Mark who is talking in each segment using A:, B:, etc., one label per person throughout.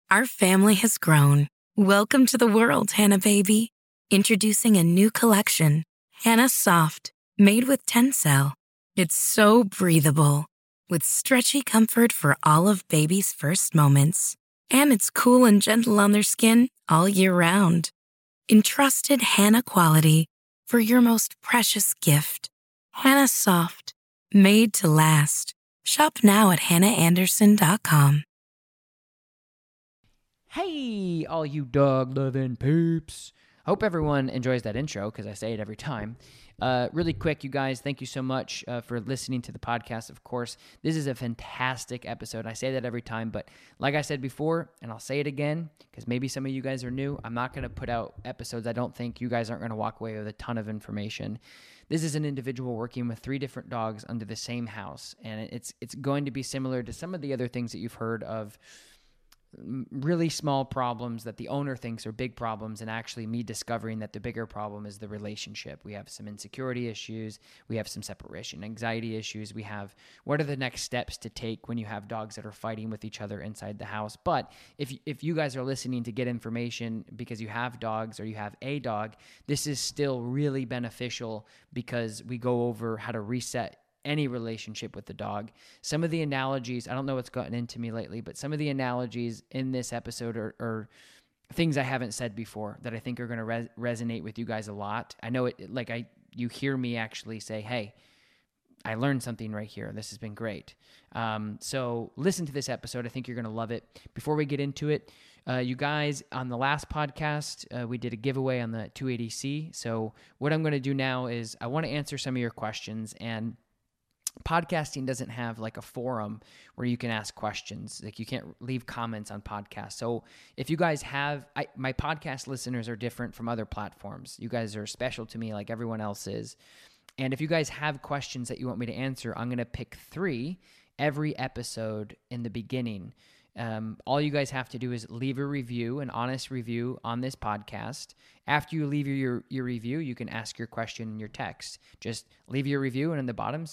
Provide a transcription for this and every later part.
A: Our family has grown. Welcome to the world, Hannah baby. Introducing a new collection, Hannah Soft, made with Tencel. It's so breathable, with stretchy comfort for all of baby's first moments. And it's cool and gentle on their skin all year round. Entrusted Hannah quality for your most precious gift. Hannah Soft, made to last. Shop now at hannahanderson.com.
B: Hey, all you dog-loving peeps. Hope everyone enjoys that intro because I say it every time. Really quick, you guys, thank you so much for listening to the podcast, of course. This is a fantastic episode. I say that every time, but like I said before, and I'll say it again because maybe some of you guys are new, I'm not going to put out episodes. I don't think you guys aren't going to walk away with a ton of information. This is an individual working with 3 different dogs under the same house, and it's going to be similar to some of the other things that you've heard of, really small problems that the owner thinks are big problems, and actually me discovering that the bigger problem is the relationship. We have some insecurity issues. We have some separation anxiety issues. We have what are the next steps to take when you have dogs that are fighting with each other inside the house. But if you guys are listening to get information because you have dogs or you have a dog, this is still really beneficial because we go over how to reset any relationship with the dog. Some of the analogies, I don't know what's gotten into me lately, but some of the analogies in this episode are things I haven't said before that I think are going to resonate with you guys a lot. I know you hear me actually say, hey, I learned something right here. This has been great. So listen to this episode. I think you're going to love it. Before we get into it, you guys, on the last podcast, we did a giveaway on the 280C. So what I'm going to do now is I want to answer some of your questions, and podcasting doesn't have like a forum where you can ask questions. Like you can't leave comments on podcasts. So if you guys have, my podcast listeners are different from other platforms. You guys are special to me like everyone else is. And if you guys have questions that you want me to answer, I'm going to pick 3 every episode in the beginning. All you guys have to do is leave a review, an honest review on this podcast. After you leave your review, you can ask your question in your text. Just leave your review, and in the bottom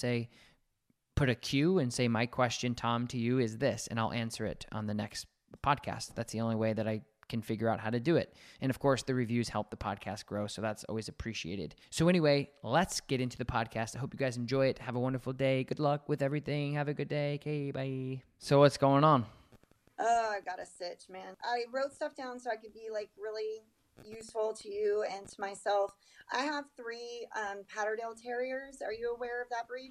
B: put a Q and say, my question, Tom, to you is this, and I'll answer it on the next podcast. That's the only way that I can figure out how to do it. And of course, the reviews help the podcast grow, so that's always appreciated. So anyway, let's get into the podcast. I hope you guys enjoy it. Have a wonderful day. Good luck with everything. Have a good day. Okay, bye. So what's going on?
C: Oh, I got a sitch, man. I wrote stuff down so I could be like really useful to you and to myself. I have 3 Patterdale Terriers. Are you aware of that breed?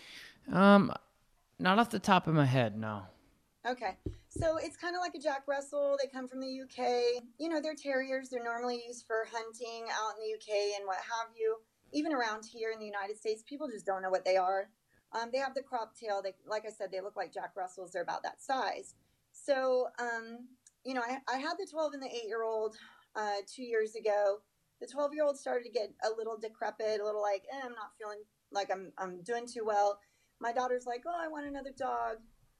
B: Not off the top of my head, no.
C: Okay. So it's kind of like a Jack Russell. They come from the UK. You know, they're terriers. They're normally used for hunting out in the UK and what have you. Even around here in the United States, people just don't know what they are. They have the crop tail. They, like I said, they look like Jack Russells. They're about that size. So, you know, I had the 12 and the 8-year-old 2 years ago. The 12-year-old started to get a little decrepit, a little like, I'm not feeling like I'm doing too well. My daughter's like, oh, I want another dog.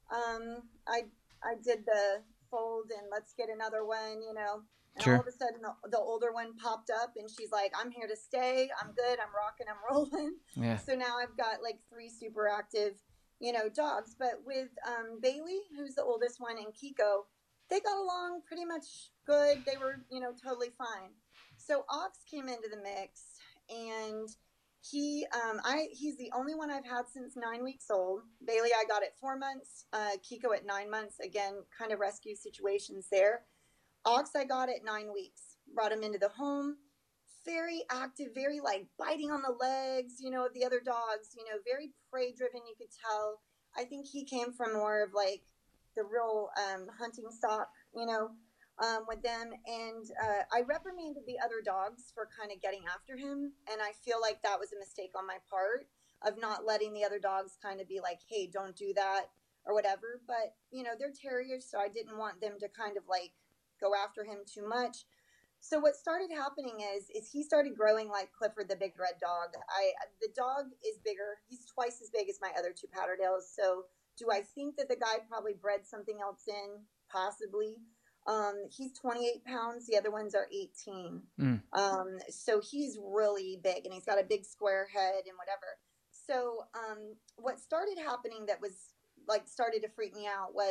C: I did the fold and let's get another one, you know. And
B: Sure.
C: all of a sudden the older one popped up and she's like, I'm here to stay. I'm good. I'm rocking. I'm rolling.
B: Yeah.
C: So now I've got like 3 super active, you know, dogs. But with Bailey, who's the oldest one, and Kiko, they got along pretty much good. They were, you know, totally fine. So Ox came into the mix, and he's the only one I've had since 9 weeks old. Bailey, I got at 4 months. Kiko at 9 months. Again, kind of rescue situations there. Ox, I got at 9 weeks. Brought him into the home. Very active, very like biting on the legs, you know, of the other dogs, you know, very prey driven, you could tell. I think he came from more of like the real hunting stock, you know, with them. And I reprimanded the other dogs for kind of getting after him. And I feel like that was a mistake on my part of not letting the other dogs kind of be like, hey, don't do that or whatever. But, you know, they're terriers, so I didn't want them to kind of like go after him too much. So what started happening is he started growing like Clifford the big red dog. The dog is bigger. He's twice as big as my other 2 Patterdales. So do I think that the guy probably bred something else in? Possibly. He's 28 pounds. The other ones are 18. So he's really big, and he's got a big square head and whatever. So what started happening that was like started to freak me out was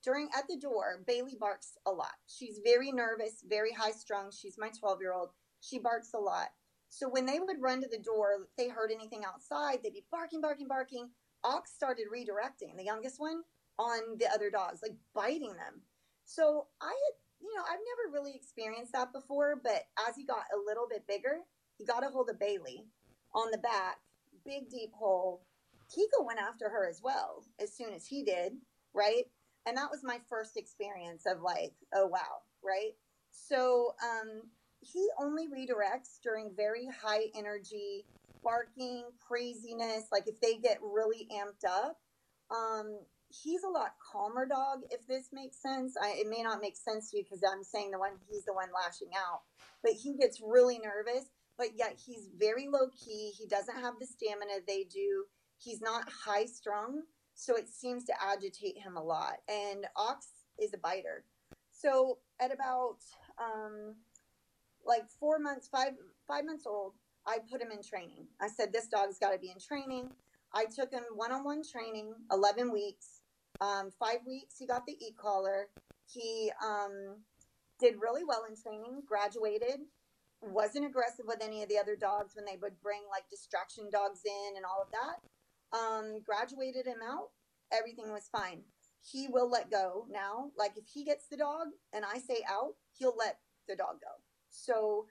C: at the door, Bailey barks a lot. She's very nervous, very high strung. She's my 12-year-old. She barks a lot. So when they would run to the door, if they heard anything outside, they'd be barking, barking, barking. Ox started redirecting the youngest one on the other dogs, like biting them. So I've never really experienced that before, but as he got a little bit bigger, he got a hold of Bailey on the back, big deep hole. Kiko went after her as well as soon as he did, right? And that was my first experience of like, oh wow, right? So he only redirects during very high energy barking, craziness. Like if they get really amped up, he's a lot calmer dog. If this makes sense, it may not make sense to you because I'm saying he's the one lashing out, but he gets really nervous. But yet he's very low key. He doesn't have the stamina they do. He's not high strung, so it seems to agitate him a lot. And Ox is a biter. So at about like 4 months, 5 months old, I put him in training. I said, this dog's got to be in training. I took him one-on-one training, 11 weeks. 5 weeks, he got the e-collar. He did really well in training, graduated, wasn't aggressive with any of the other dogs when they would bring like distraction dogs in and all of that. Graduated him out. Everything was fine. He will let go now. Like if he gets the dog and I say out, he'll let the dog go. So,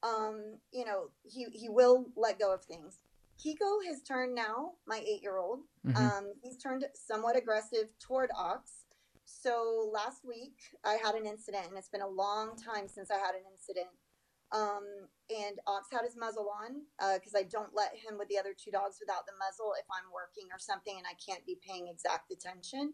C: he will let go of things. Kiko has turned now, my 8-year-old. He's turned somewhat aggressive toward Ox. So last week I had an incident, and it's been a long time since I had an incident. And Ox had his muzzle on because I don't let him with the other 2 dogs without the muzzle if I'm working or something and I can't be paying exact attention.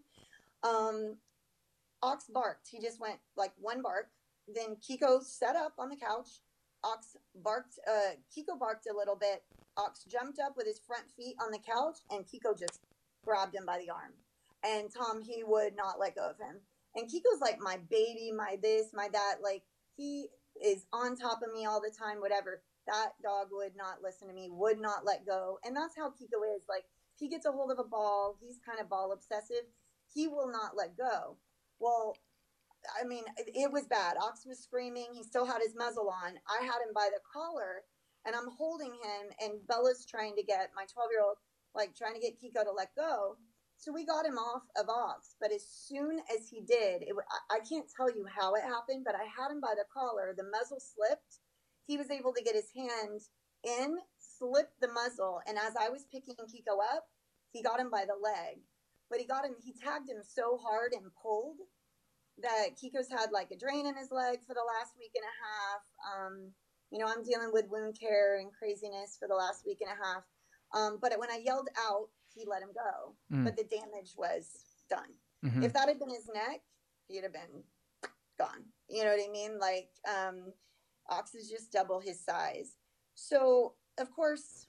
C: Ox barked. He just went like one bark. Then Kiko sat up on the couch. Ox barked. Kiko barked a little bit. Ox jumped up with his front feet on the couch, and Kiko just grabbed him by the arm. And Tom, he would not let go of him. And Kiko's like my baby, my this, my that. Like he is on top of me all the time, whatever. That dog would not listen to me, would not let go. And that's how Kiko is. Like if he gets a hold of a ball, he's kind of ball obsessive. He will not let go. Well, I mean, it was bad. Ox was screaming. He still had his muzzle on. I had him by the collar, and I'm holding him, and Bella's trying to get my 12-year-old, like trying to get Kiko to let go. So we got him off of Ox, but as soon as he did, I can't tell you how it happened, but I had him by the collar. The muzzle slipped. He was able to get his hand in, slipped the muzzle, and as I was picking Kiko up, he got him by the leg. But he tagged him so hard and pulled that Kiko's had like a drain in his leg for the last week and a half. I'm dealing with wound care and craziness for the last week and a half. But when I yelled out, he let him go. But the damage was done. If that had been his neck, he'd have been gone. You know what I mean? Like, Ox is just double his size. So, of course,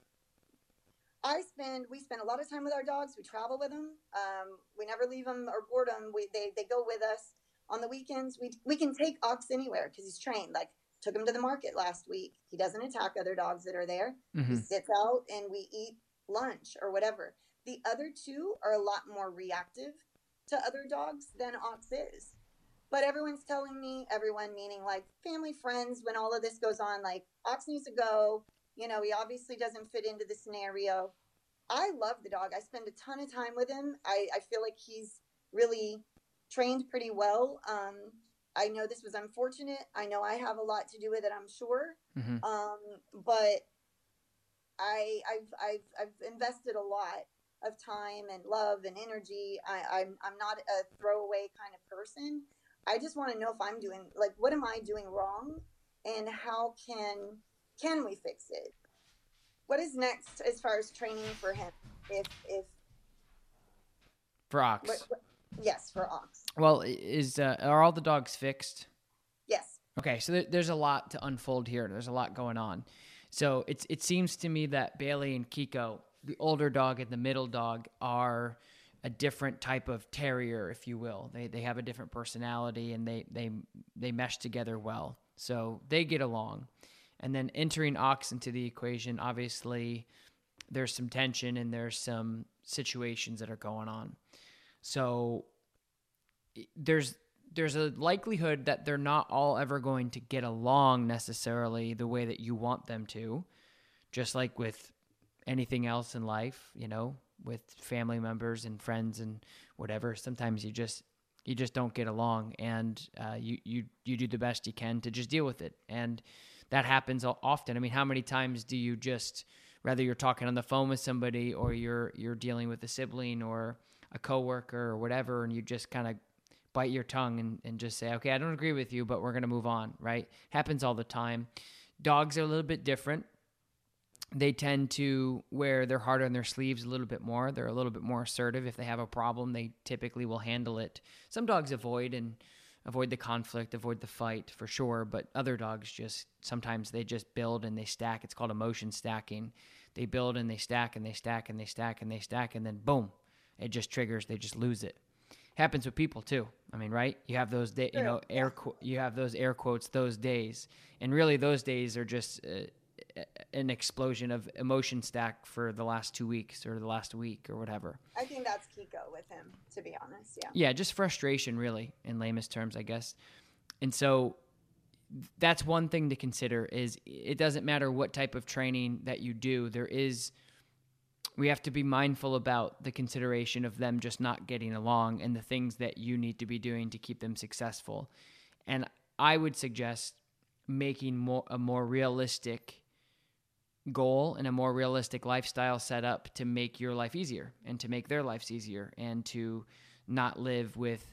C: we spend a lot of time with our dogs. We travel with them. We never leave them or board them. They go with us. On the weekends, we can take Ox anywhere because he's trained. Like, took him to the market last week. He doesn't attack other dogs that are there. He sits out and we eat lunch or whatever. The other 2 are a lot more reactive to other dogs than Ox is. But everyone's telling me, everyone meaning like family, friends, when all of this goes on, like Ox needs to go. He obviously doesn't fit into the scenario. I love the dog. I spend a ton of time with him. I feel like he's really trained pretty well. I know this was unfortunate. I know I have a lot to do with it, I'm sure. But I've invested a lot of time and love and energy. I'm not a throwaway kind of person. I just want to know if I'm doing, like, what am I doing wrong, and how can we fix it? What is next as far as training for him? If
B: for Ox.
C: Yes, for Ox.
B: Well, are all the dogs fixed?
C: Yes.
B: Okay, so there's a lot to unfold here. There's a lot going on. So it seems to me that Bailey and Kiko, the older dog and the middle dog, are a different type of terrier, if you will. They have a different personality, and they mesh together well. So they get along. And then entering Ox into the equation, obviously there's some tension and there's some situations that are going on. So there's a likelihood that they're not all ever going to get along necessarily the way that you want them to, just like with anything else in life, with family members and friends and whatever. Sometimes you just don't get along, and you do the best you can to just deal with it. And that happens often. I mean, how many times do you just, whether you're talking on the phone with somebody or you're dealing with a sibling or a coworker or whatever, and you just kind of bite your tongue and just say, okay, I don't agree with you, but we're going to move on, right? Happens all the time. Dogs are a little bit different. They tend to wear their heart on their sleeves a little bit more. They're a little bit more assertive. If they have a problem, they typically will handle it. Some dogs avoid the conflict, avoid the fight for sure, but other dogs sometimes they just build and they stack. It's called emotion stacking. They build and they stack and they stack and they stack and they stack, and then boom, it just triggers. They just lose it. Happens with people too. I mean, right? You have those days, you have those air quotes, those days, and really those days are just an explosion of emotion stack for the last 2 weeks or the last week or whatever.
C: I think that's Kiko with him, to be honest. Yeah.
B: Yeah, just frustration, really, in lamest terms, I guess. And so that's one thing to consider. Is it doesn't matter what type of training that you do. We have to be mindful about the consideration of them just not getting along and the things that you need to be doing to keep them successful. And I would suggest making a more realistic goal and a more realistic lifestyle set up to make your life easier and to make their lives easier, and to not live with,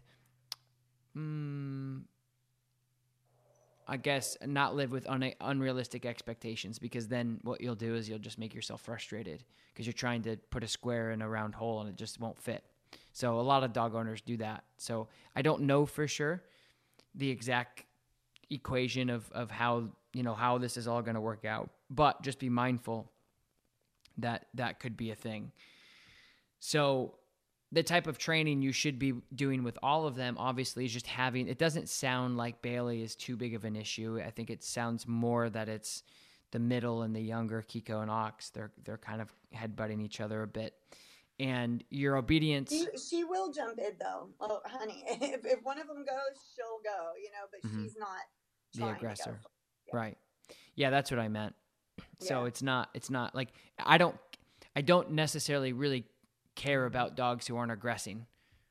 B: unrealistic expectations, because then what you'll do is you'll just make yourself frustrated because you're trying to put a square in a round hole and it just won't fit. So a lot of dog owners do that. So I don't know for sure the exact equation of how this is all going to work out, but just be mindful that could be a thing. So the type of training you should be doing with all of them, obviously, is just it doesn't sound like Bailey is too big of an issue. I think it sounds more that it's the middle and the younger, Kiko and Ox. They're kind of headbutting each other a bit. And your obedience.
C: She will jump in though. Oh, honey, if one of them goes, she'll go, but she's not
B: the aggressor.
C: Yeah.
B: Right. Yeah, that's what I meant. So
C: Yeah.
B: it's not like I don't necessarily really care about dogs who aren't aggressing.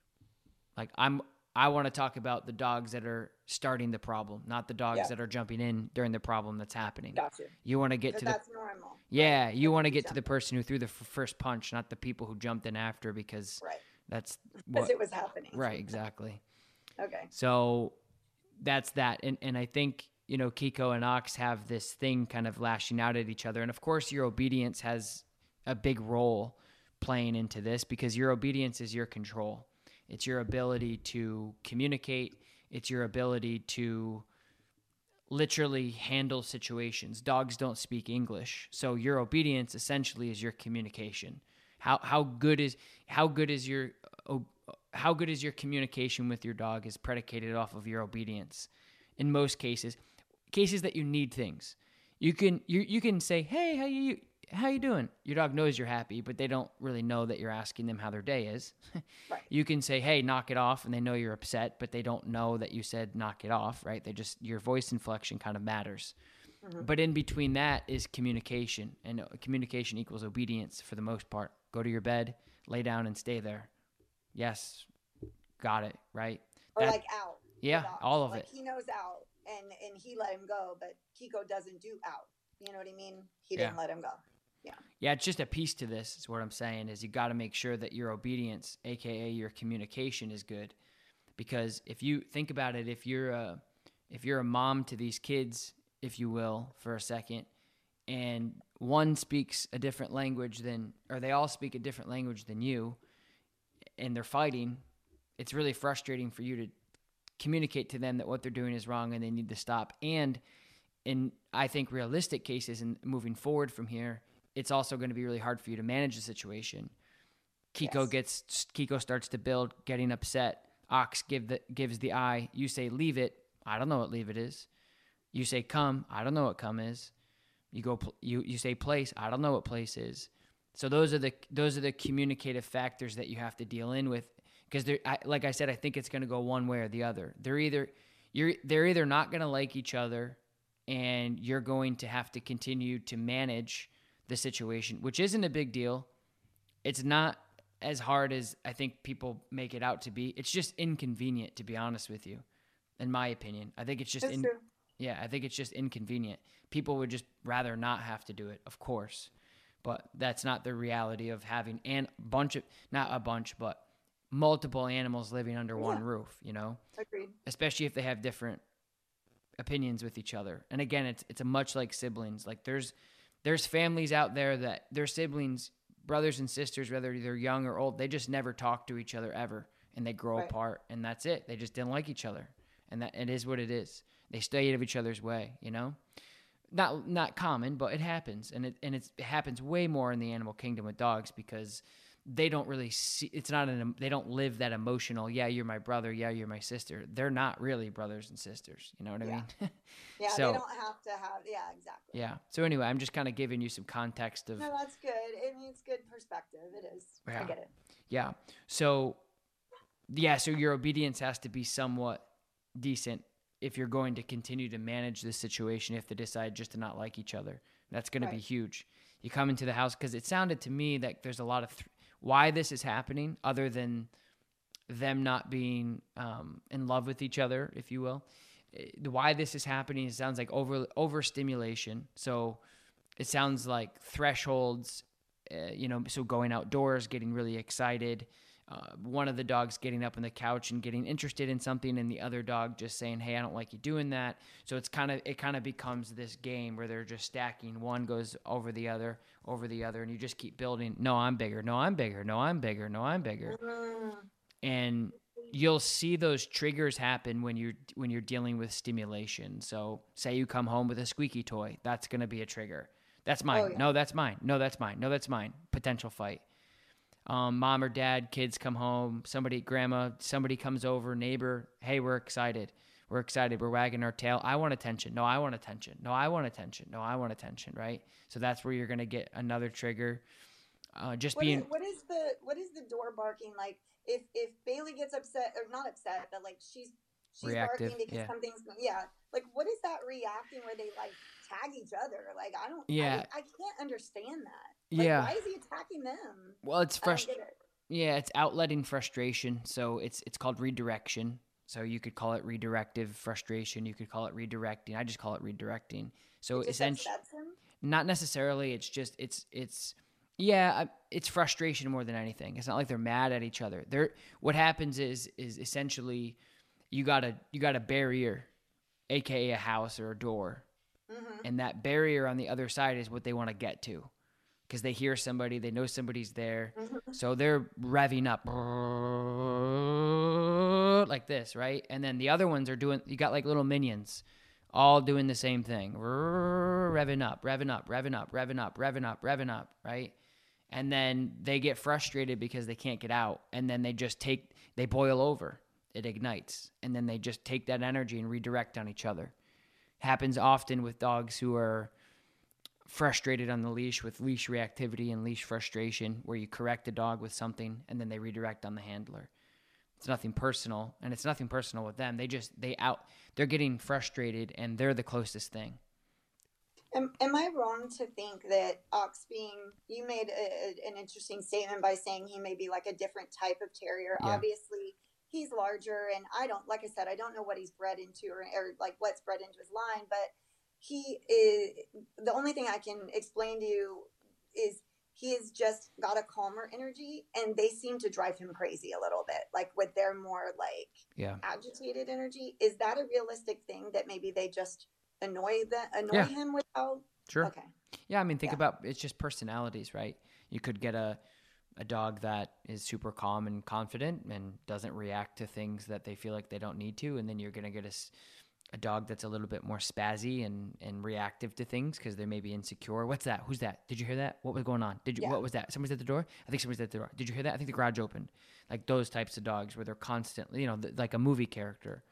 B: Like I want to talk about the dogs that are starting the problem, not the dogs that are jumping in during the problem that's happening.
C: Gotcha.
B: You want to get to
C: that's normal.
B: Yeah, right? You want to get to the person who threw the first punch, not the people who jumped in after, because that's
C: because it was happening.
B: Right, exactly.
C: Okay.
B: So that's that. And I think, Kiko and Ox have this thing kind of lashing out at each other. And of course, your obedience has a big role playing into this, because your obedience is your control. It's your ability to communicate. It's your ability to literally handle situations. Dogs don't speak English, so your obedience essentially is your communication. How good is your communication with your dog is predicated off of your obedience. In most cases that you need things, you can say, "Hey, how you doing?" Your dog knows you're happy, but they don't really know that you're asking them how their day is.
C: Right.
B: You can say, "Hey, knock it off," and they know you're upset, but they don't know that you said knock it off, right? Your voice inflection kind of matters. Mm-hmm. But in between that is communication, and communication equals obedience for the most part. Go to your bed, lay down, and stay there. Yes, got it, right?
C: Or like out.
B: Yeah, all of
C: like
B: it.
C: He knows out, and he let him go, but Kiko doesn't do out. You know what I mean? He didn't let him go. Yeah.
B: Yeah, it's just a piece to this, is what I'm saying, is you got to make sure that your obedience, aka your communication, is good. Because if you think about it, if you're a mom to these kids, if you will, for a second, and one speaks a different language or they all speak a different language than you, and they're fighting, it's really frustrating for you to communicate to them that what they're doing is wrong and they need to stop. And in, I think, realistic cases, and moving forward from here, it's also going to be really hard for you to manage the situation. Kiko starts to build, getting upset. Ox gives the eye. You say, leave it. I don't know what leave it is. You say, come. I don't know what come is. You say place. I don't know what place is. So those are the communicative factors that you have to deal with because like I said, I think it's going to go one way or the other. They're either not going to like each other, and you're going to have to continue to manage the situation, which isn't a big deal. It's not as hard as I think people make it out to be. It's just inconvenient, to be honest with you, in my opinion. I think it's just
C: That's true.
B: Yeah, I think it's just inconvenient. People would just rather not have to do it, of course. But that's not the reality of having but multiple animals living under one roof, you know?
C: Agreed.
B: Especially if they have different opinions with each other. And again, it's a much like siblings. Like there's families out there that their siblings, brothers and sisters, whether they're young or old, they just never talk to each other ever, and they grow apart, and that's it. They just didn't like each other, and that it is what it is. They stay out of each other's way, you know? Not common, but it happens, and it happens way more in the animal kingdom with dogs because they don't really see. They don't live that emotional. Yeah, you're my brother. Yeah, you're my sister. They're not really brothers and sisters. You know what I mean?
C: Yeah,
B: So,
C: they don't have to have. Yeah, exactly.
B: Yeah. So anyway, I'm just kind of giving you some context of.
C: No, that's good. I mean, it's good perspective. It is.
B: Yeah.
C: I get it.
B: Yeah. So your obedience has to be somewhat decent if you're going to continue to manage this situation, if they decide just to not like each other. That's going to be huge. You come into the house, because it sounded to me that there's a lot of why this is happening, other than them not being in love with each other, if you will. Why this is happening, it sounds like overstimulation. So it sounds like thresholds, so going outdoors, getting really excited, one of the dogs getting up on the couch and getting interested in something, and the other dog just saying, "Hey, I don't like you doing that." So it kind of becomes this game where they're just stacking. One goes over the other, and you just keep building. No, I'm bigger. No, I'm bigger. No, I'm bigger. No, I'm bigger. And you'll see those triggers happen when you're dealing with stimulation. So say you come home with a squeaky toy, that's going to be a trigger. That's mine.
C: Oh, yeah.
B: No, that's mine. No, that's mine. No, that's mine. Potential fight. Mom or dad, kids come home, grandma, somebody comes over, neighbor, hey, we're excited. We're wagging our tail. I want attention. No, I want attention. No, I want attention. No, I want attention, right? So that's where you're going to get another trigger. What is
C: the door barking like? If Bailey gets upset, or not upset, but like she's
B: reactive,
C: barking because something's like, what is that reacting where they like tag each other? Like I can't understand that. Like, why is he attacking them?
B: Well, it's frustrating. Yeah, it's outletting frustration. So it's called redirection. So you could call it redirective frustration. You could call it redirecting. I just call it redirecting. So essentially, not necessarily. It's just it's frustration more than anything. It's not like they're mad at each other. What happens is essentially you got a barrier, aka a house or a door, and that barrier on the other side is what they want to get to. Because they hear somebody, they know somebody's there. So they're revving up like this, right? And then the other ones are you got like little minions all doing the same thing. Revving up, right? And then they get frustrated because they can't get out. And then they boil over. It ignites. And then they just take that energy and redirect on each other. Happens often with dogs who are frustrated on the leash, with leash reactivity and leash frustration, where you correct the dog with something and then they redirect on the handler. It's nothing personal, and it's nothing personal with them. They're getting frustrated, and they're the closest thing.
C: Am I wrong to think that Ox you made an interesting statement by saying he may be like a different type of terrier?
B: Yeah.
C: Obviously, he's larger, and I don't know what he's bred into or like what's bred into his line, but he is, the only thing I can explain to you is he has just got a calmer energy, and they seem to drive him crazy a little bit, like with their more like agitated energy. Is that a realistic thing, that maybe they just annoy him with how?
B: Sure.
C: Okay.
B: Yeah, I mean, think about, it's just personalities, right? You could get a dog that is super calm and confident and doesn't react to things that they feel like they don't need to, and then you're going to get a dog that's a little bit more spazzy and reactive to things because they may be insecure. What's that? Who's that? Did you hear that? What was going on? What was that? Somebody's at the door? I think somebody's at the door. Did you hear that? I think the garage opened. Like those types of dogs where they're constantly, like a movie character.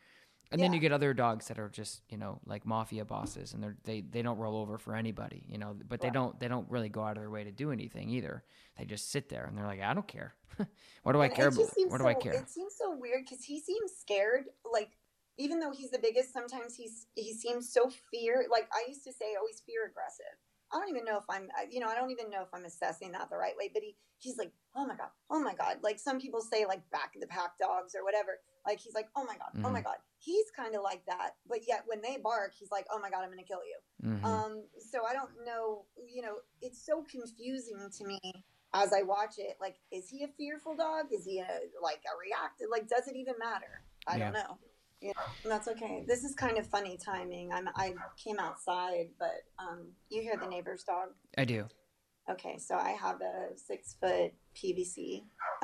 B: And then you get other dogs that are just, you know, like mafia bosses, and they don't roll over for anybody, you know, but they don't really go out of their way to do anything either. They just sit there and they're like, I don't care. What do I care about? What do I care?
C: It seems so weird because he seems scared. Like, even though he's the biggest, sometimes he seems so like I used to say, always fear aggressive. I don't even know if I don't even know if I'm assessing that the right way, but he's like, oh my God, oh my God. Like some people say, like back of the pack dogs or whatever. Like he's like, oh my God, oh my God. He's kind of like that, but yet when they bark, he's like, oh my God, I'm going to kill you. So I don't know, you know, it's so confusing to me as I watch it. Like, is he a fearful dog? Is he a reactive? Like, does it even matter? I don't know. Yeah, that's okay. This is kind of funny timing. I came outside, but you hear the neighbor's dog?
B: I do.
C: Okay, so I have a 6-foot PVC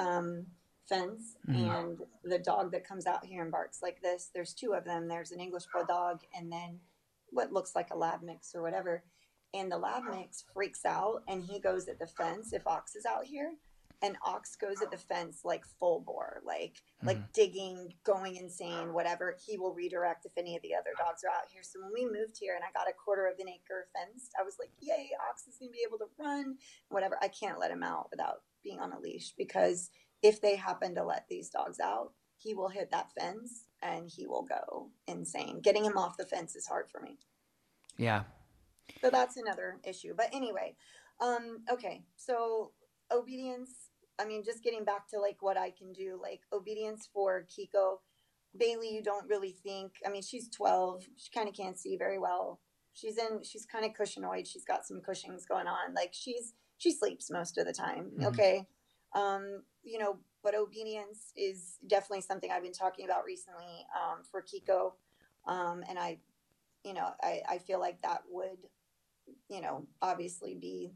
C: fence, and the dog that comes out here and barks like this, there's two of them. There's an English bulldog and then what looks like a lab mix or whatever. And the lab mix freaks out and he goes at the fence if Ox is out here. And Ox goes at the fence like full bore, like digging, going insane, whatever. He will redirect if any of the other dogs are out here. So when we moved here and I got a 1/4 of an acre fenced, I was like, yay, Ox is going to be able to run, whatever. I can't let him out without being on a leash, because if they happen to let these dogs out, he will hit that fence and he will go insane. Getting him off the fence is hard for me.
B: Yeah.
C: So that's another issue. But anyway, okay. So obedience, I mean, just getting back to like what I can do, like obedience for Kiko. Bailey, you don't really think, I mean, she's 12. She kind of can't see very well. She's kind of cushionied. She's got some Cushings going on. Like she sleeps most of the time. Okay. You know, but obedience is definitely something I've been talking about recently, for Kiko. And I feel like that would, you know, obviously be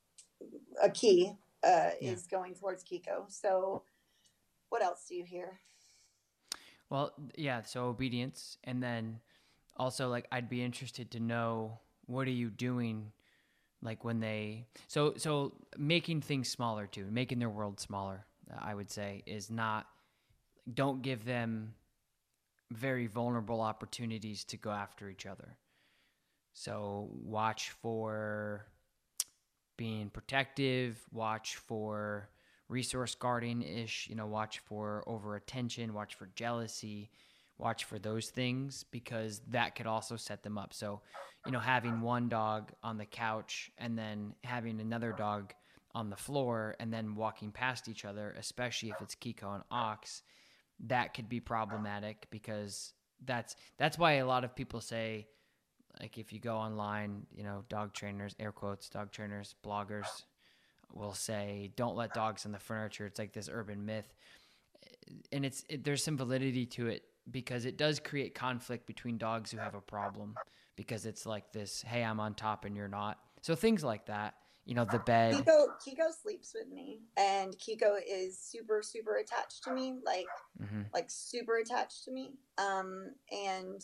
C: a key, is going towards Kiko. So what else do you hear?
B: Well, yeah, so obedience. And then also, like, I'd be interested to know, what are you doing, like, when so making things smaller too, making their world smaller, I would say, is not, don't give them very vulnerable opportunities to go after each other. So watch for being protective, watch for resource guarding-ish, you know, watch for over attention, watch for jealousy, watch for those things, because that could also set them up. So, you know, having one dog on the couch and then having another dog on the floor and then walking past each other, especially if it's Kiko and Ox, that could be problematic, because that's why a lot of people say, like, if you go online, you know, dog trainers, air quotes, dog trainers, bloggers will say, don't let dogs on the furniture. It's like this urban myth. And there's some validity to it, because it does create conflict between dogs who have a problem, because it's like this, hey, I'm on top and you're not. So things like that, you know, the bed.
C: Kiko sleeps with me, and Kiko is super, super attached to me, like super attached to me. And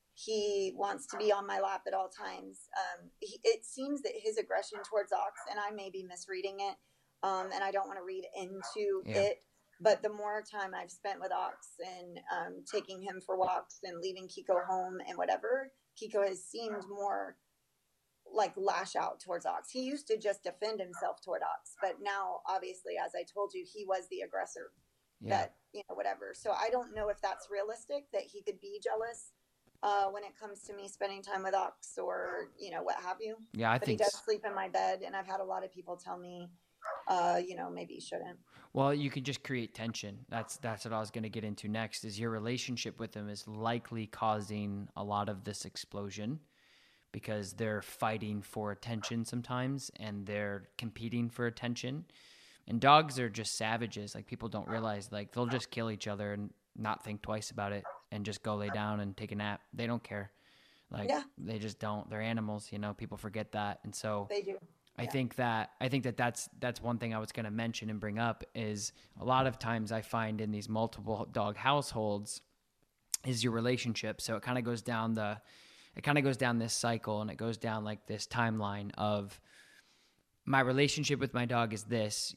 C: he wants to be on my lap at all times. It seems that his aggression towards Ox, and I may be misreading it, and I don't want to read into it, but the more time I've spent with Ox and taking him for walks and leaving Kiko home and whatever, Kiko has seemed more like lash out towards Ox. He used to just defend himself toward Ox, but now, obviously, as I told you, he was the aggressor. That, you know, whatever. So I don't know if that's realistic, that he could be jealous when it comes to me spending time with Ox, or, you know, what have you.
B: Yeah, I think
C: he does sleep in my bed, and I've had a lot of people tell me, you know, maybe you shouldn't.
B: Well, you can just create tension. That's what I was going to get into next, is your relationship with them is likely causing a lot of this explosion, because they're fighting for attention sometimes, and they're competing for attention. And dogs are just savages. Like, people don't realize, like, they'll just kill each other and not think twice about it and just go lay down and take a nap. They don't care. Like, they just don't. They're animals, you know, people forget that. And so
C: they do.
B: I think that's one thing I was going to mention and bring up, is a lot of times I find in these multiple dog households is your relationship. So it kind of goes down this cycle, and it goes down like this timeline of my relationship with my dog is this,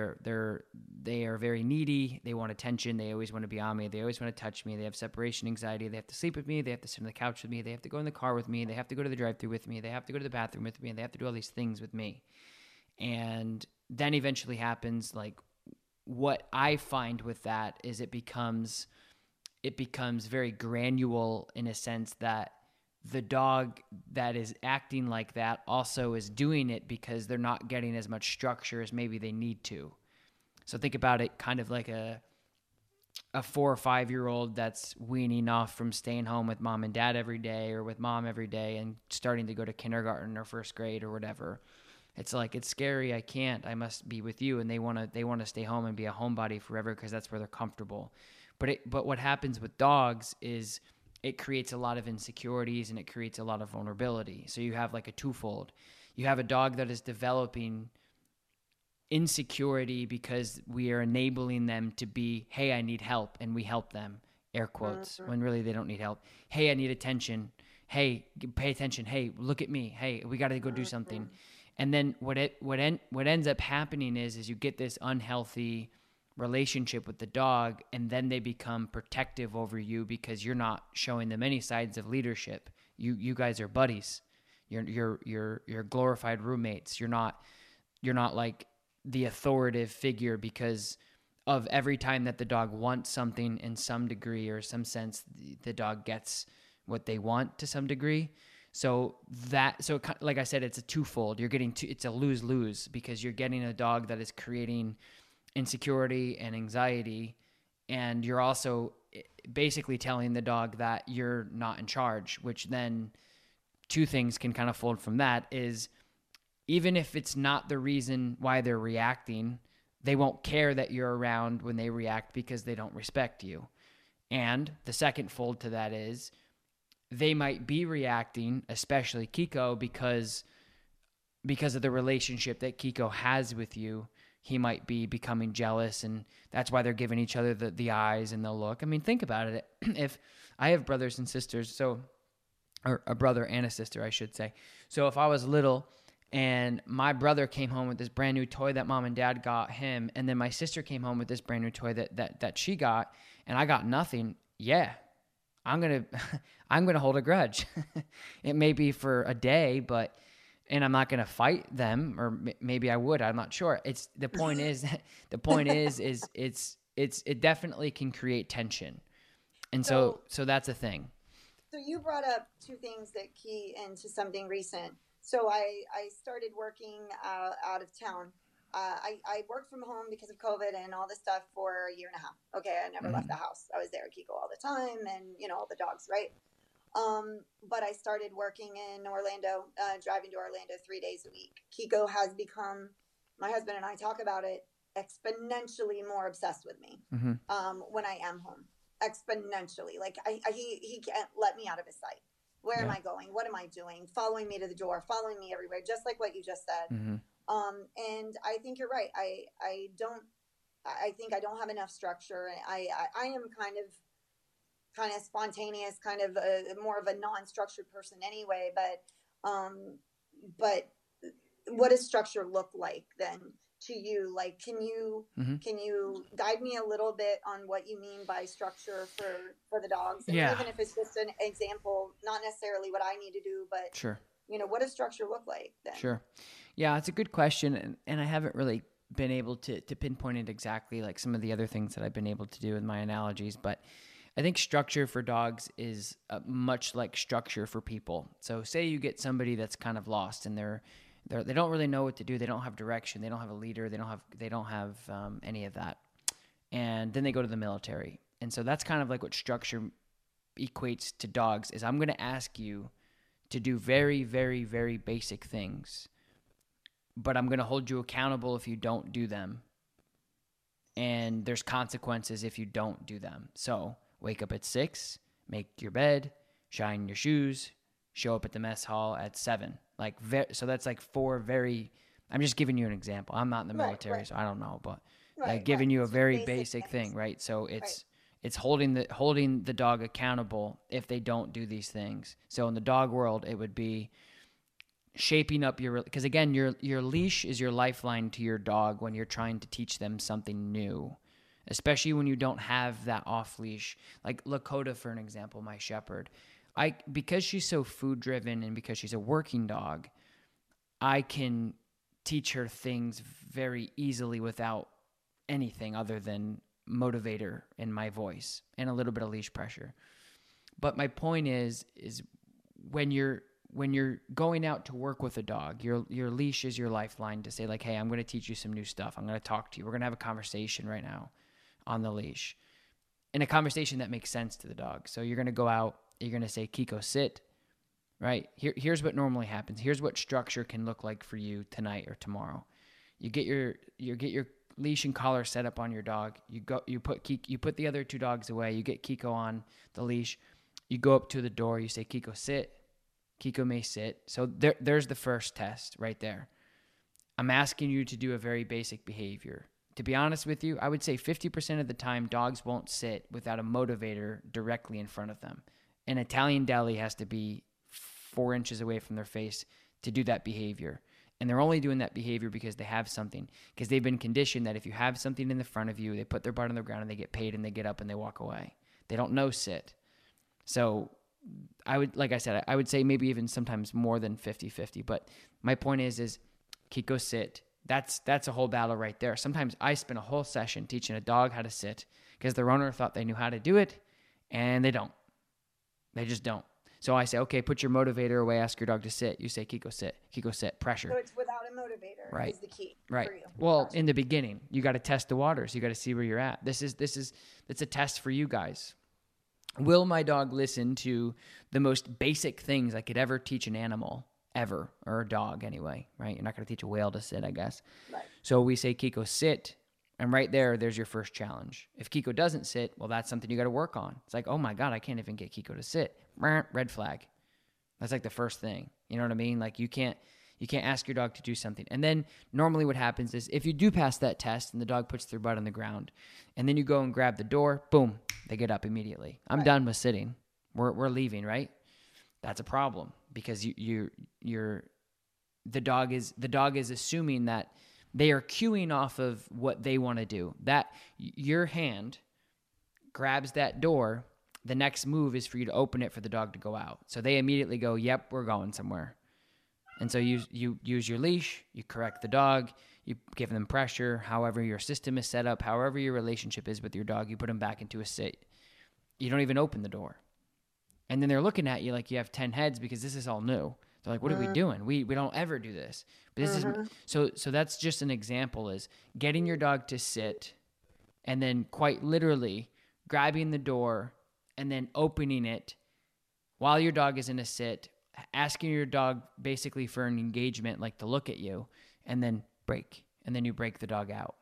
B: they are very needy. They want attention. They always want to be on me. They always want to touch me. They have separation anxiety. They have to sleep with me. They have to sit on the couch with me. They have to go in the car with me. They have to go to the drive-thru with me. They have to go to the bathroom with me, and they have to do all these things with me. And then eventually happens, like, what I find with that is it becomes very granule, in a sense that the dog that is acting like that also is doing it because they're not getting as much structure as maybe they need to. So think about it kind of like a 4 or 5 year old that's weaning off from staying home with mom and dad every day, or with mom every day, and starting to go to kindergarten or first grade or whatever. It's like, it's scary. I can't. I must be with you. And they want to stay home and be a homebody forever because that's where they're comfortable. But what happens with dogs is it creates a lot of insecurities and it creates a lot of vulnerability. So you have like a twofold. You have a dog that is developing insecurity because we are enabling them to be, hey, I need help, and we help them, air quotes, when really they don't need help. Hey, I need attention. Hey, pay attention. Hey, look at me. Hey, we got to go do something. And then what ends up happening is you get this unhealthy relationship with the dog, and then they become protective over you because you're not showing them any signs of leadership. You guys are buddies. You're glorified roommates. You're not like the authoritative figure, because of every time that the dog wants something in some degree or some sense, the dog gets what they want to some degree. So like I said, it's a twofold. It's a lose-lose, because you're getting a dog that is creating insecurity and anxiety, and you're also basically telling the dog that you're not in charge, which then two things can kind of fold from that is, even if it's not the reason why they're reacting, they won't care that you're around when they react because they don't respect you. And the second fold to that is, they might be reacting, especially Kiko, because of the relationship that Kiko has with you. He might be becoming jealous, and that's why they're giving each other the eyes and the look. I mean, think about it. If I have brothers and sisters, or a brother and a sister, I should say. So if I was little and my brother came home with this brand new toy that mom and dad got him, and then my sister came home with this brand new toy that she got, and I got nothing, yeah, I'm gonna hold a grudge. It may be for a day, and I'm not gonna fight them, or maybe I would. I'm not sure. The point is it definitely can create tension, and so that's a thing.
C: So you brought up two things that key into something recent. So I started working out of town. I worked from home because of COVID and all this stuff for a year and a half. Okay, I never left the house. I was there at Kiko all the time, and all the dogs, right? But I started working in Orlando, driving to Orlando 3 days a week. Kiko has become, my husband and I talk about it, exponentially more obsessed with me when I am home. Exponentially. Like he can't let me out of his sight. Where am I going? What am I doing? Following me to the door, following me everywhere, just like what you just said. And I think you're right. I think I don't have enough structure. I am kind of spontaneous, kind of more of a non-structured person anyway. But what does structure look like then to you? Like, can you guide me a little bit on what you mean by structure for the dogs? And even if it's just an example, not necessarily what I need to do, but
B: sure.
C: What does structure look like then?
B: Sure. Yeah, it's a good question, and I haven't really been able to pinpoint it exactly, like some of the other things that I've been able to do with my analogies, but I think structure for dogs is much like structure for people. So say you get somebody that's kind of lost, and they don't really know what to do. They don't have direction. They don't have a leader. They don't have any of that. And then they go to the military. And so that's kind of like what structure equates to dogs is, I'm going to ask you to do very, very, very basic things, but I'm going to hold you accountable if you don't do them. And there's consequences if you don't do them. So wake up at 6, make your bed, shine your shoes, show up at the mess hall at 7. So that's like 4 very, I'm just giving you an example. I'm not in the military, so I don't know, but giving you a very basic thing, right? So it's holding the dog accountable if they don't do these things. So in the dog world, it would be shaping up because again, your leash is your lifeline to your dog when you're trying to teach them something new, especially when you don't have that off leash. Like Lakota, for an example, my shepherd, because she's so food driven and because she's a working dog, I can teach her things very easily without anything other than motivator in my voice and a little bit of leash pressure. But my point is when you're going out to work with a dog, your leash is your lifeline to say like, hey, I'm going to teach you some new stuff. I'm going to talk to you. We're going to have a conversation right now on the leash, and a conversation that makes sense to the dog. So you're going to go out, you're going to say, Kiko, sit, right? Here's what normally happens. Here's what structure can look like for you tonight or tomorrow. You get your leash and collar set up on your dog. You put the other two dogs away. You get Kiko on the leash. You go up to the door. You say, Kiko, sit. Kiko may sit. So there's the first test right there. I'm asking you to do a very basic behavior. To be honest with you, I would say 50% of the time dogs won't sit without a motivator directly in front of them. An Italian deli has to be 4 inches away from their face to do that behavior. And they're only doing that behavior because they have something. Because they've been conditioned that if you have something in the front of you, they put their butt on the ground and they get paid and they get up and they walk away. They don't know sit. So I would say maybe even sometimes more than 50-50. But my point is Kiko, sit. That's a whole battle right there. Sometimes I spend a whole session teaching a dog how to sit because their owner thought they knew how to do it, and they don't. They just don't. So I say, okay, put your motivator away, ask your dog to sit. You say, Kiko, sit. Kiko, sit. Pressure.
C: So it's without a motivator
B: right.
C: is the key
B: right.
C: for you.
B: Well,
C: Gotcha.
B: in the beginning, you got to test the waters. You got to see where you're at. It's a test for you guys. Will my dog listen to the most basic things I could ever teach an animal? Ever, or a dog anyway, right? You're not going to teach a whale to sit, I guess. Right. So we say, Kiko, sit, and right there's your first challenge. If Kiko doesn't sit, well, that's something you got to work on. It's like, oh my God, I can't even get Kiko to sit. Red flag. That's like the first thing. You know what I mean? Like you can't ask your dog to do something. And then normally what happens is if you do pass that test and the dog puts their butt on the ground, and then you go and grab the door, boom, they get up immediately. I'm done with sitting. We're leaving, right? That's a problem because the dog is assuming that they are cueing off of what they want to do. That your hand grabs that door, the next move is for you to open it for the dog to go out. So they immediately go, yep, we're going somewhere. And so you use your leash, you correct the dog, you give them pressure, however your system is set up, however your relationship is with your dog, you put them back into a sit. You don't even open the door. And then they're looking at you like you have 10 heads because this is all new. They're like, what are we doing? We don't ever do this. But this is so that's just an example is getting your dog to sit and then quite literally grabbing the door and then opening it while your dog is in a sit, asking your dog basically for an engagement, like to look at you, and then break. And then you break the dog out.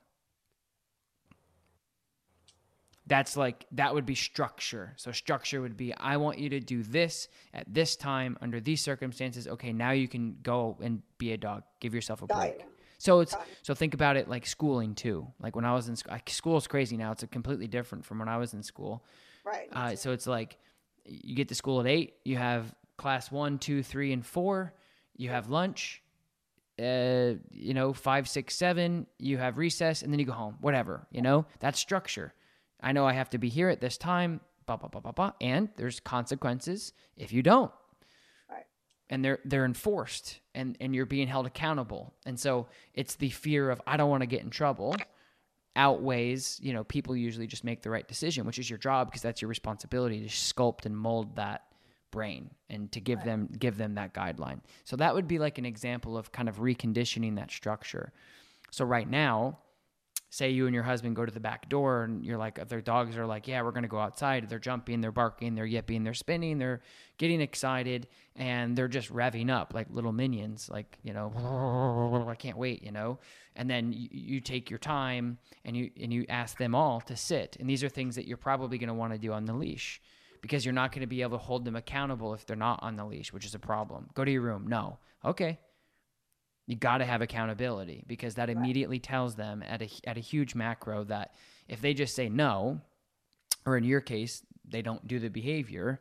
B: That would be structure. So structure would be, I want you to do this at this time under these circumstances. Okay, now you can go and be a dog. Give yourself a break. So think about it like schooling too. Like when I was in school, school is crazy now. It's completely different from when I was in school.
C: Right.
B: So it's like you get to school at 8, you have class 1, 2, 3, and 4, you have lunch, 5, 6, 7, you have recess, and then you go home, whatever, that's structure. I know I have to be here at this time, blah, blah, blah, blah, blah, and there's consequences if you don't.
C: Right.
B: And they're enforced, and you're being held accountable. And so it's the fear of, I don't want to get in trouble, outweighs, people usually just make the right decision, which is your job because that's your responsibility to sculpt and mold that brain and to give them that guideline. So that would be like an example of kind of reconditioning that structure. So right now, say you and your husband go to the back door and you're like, their dogs are like, yeah, we're going to go outside. They're jumping, they're barking, they're yipping, they're spinning, they're getting excited, and they're just revving up like little minions, like, I can't wait, And then you take your time and you ask them all to sit. And these are things that you're probably going to want to do on the leash because you're not going to be able to hold them accountable if they're not on the leash, which is a problem. Go to your room. No. Okay. You got to have accountability because that immediately tells them at a huge macro that if they just say no, or in your case, they don't do the behavior,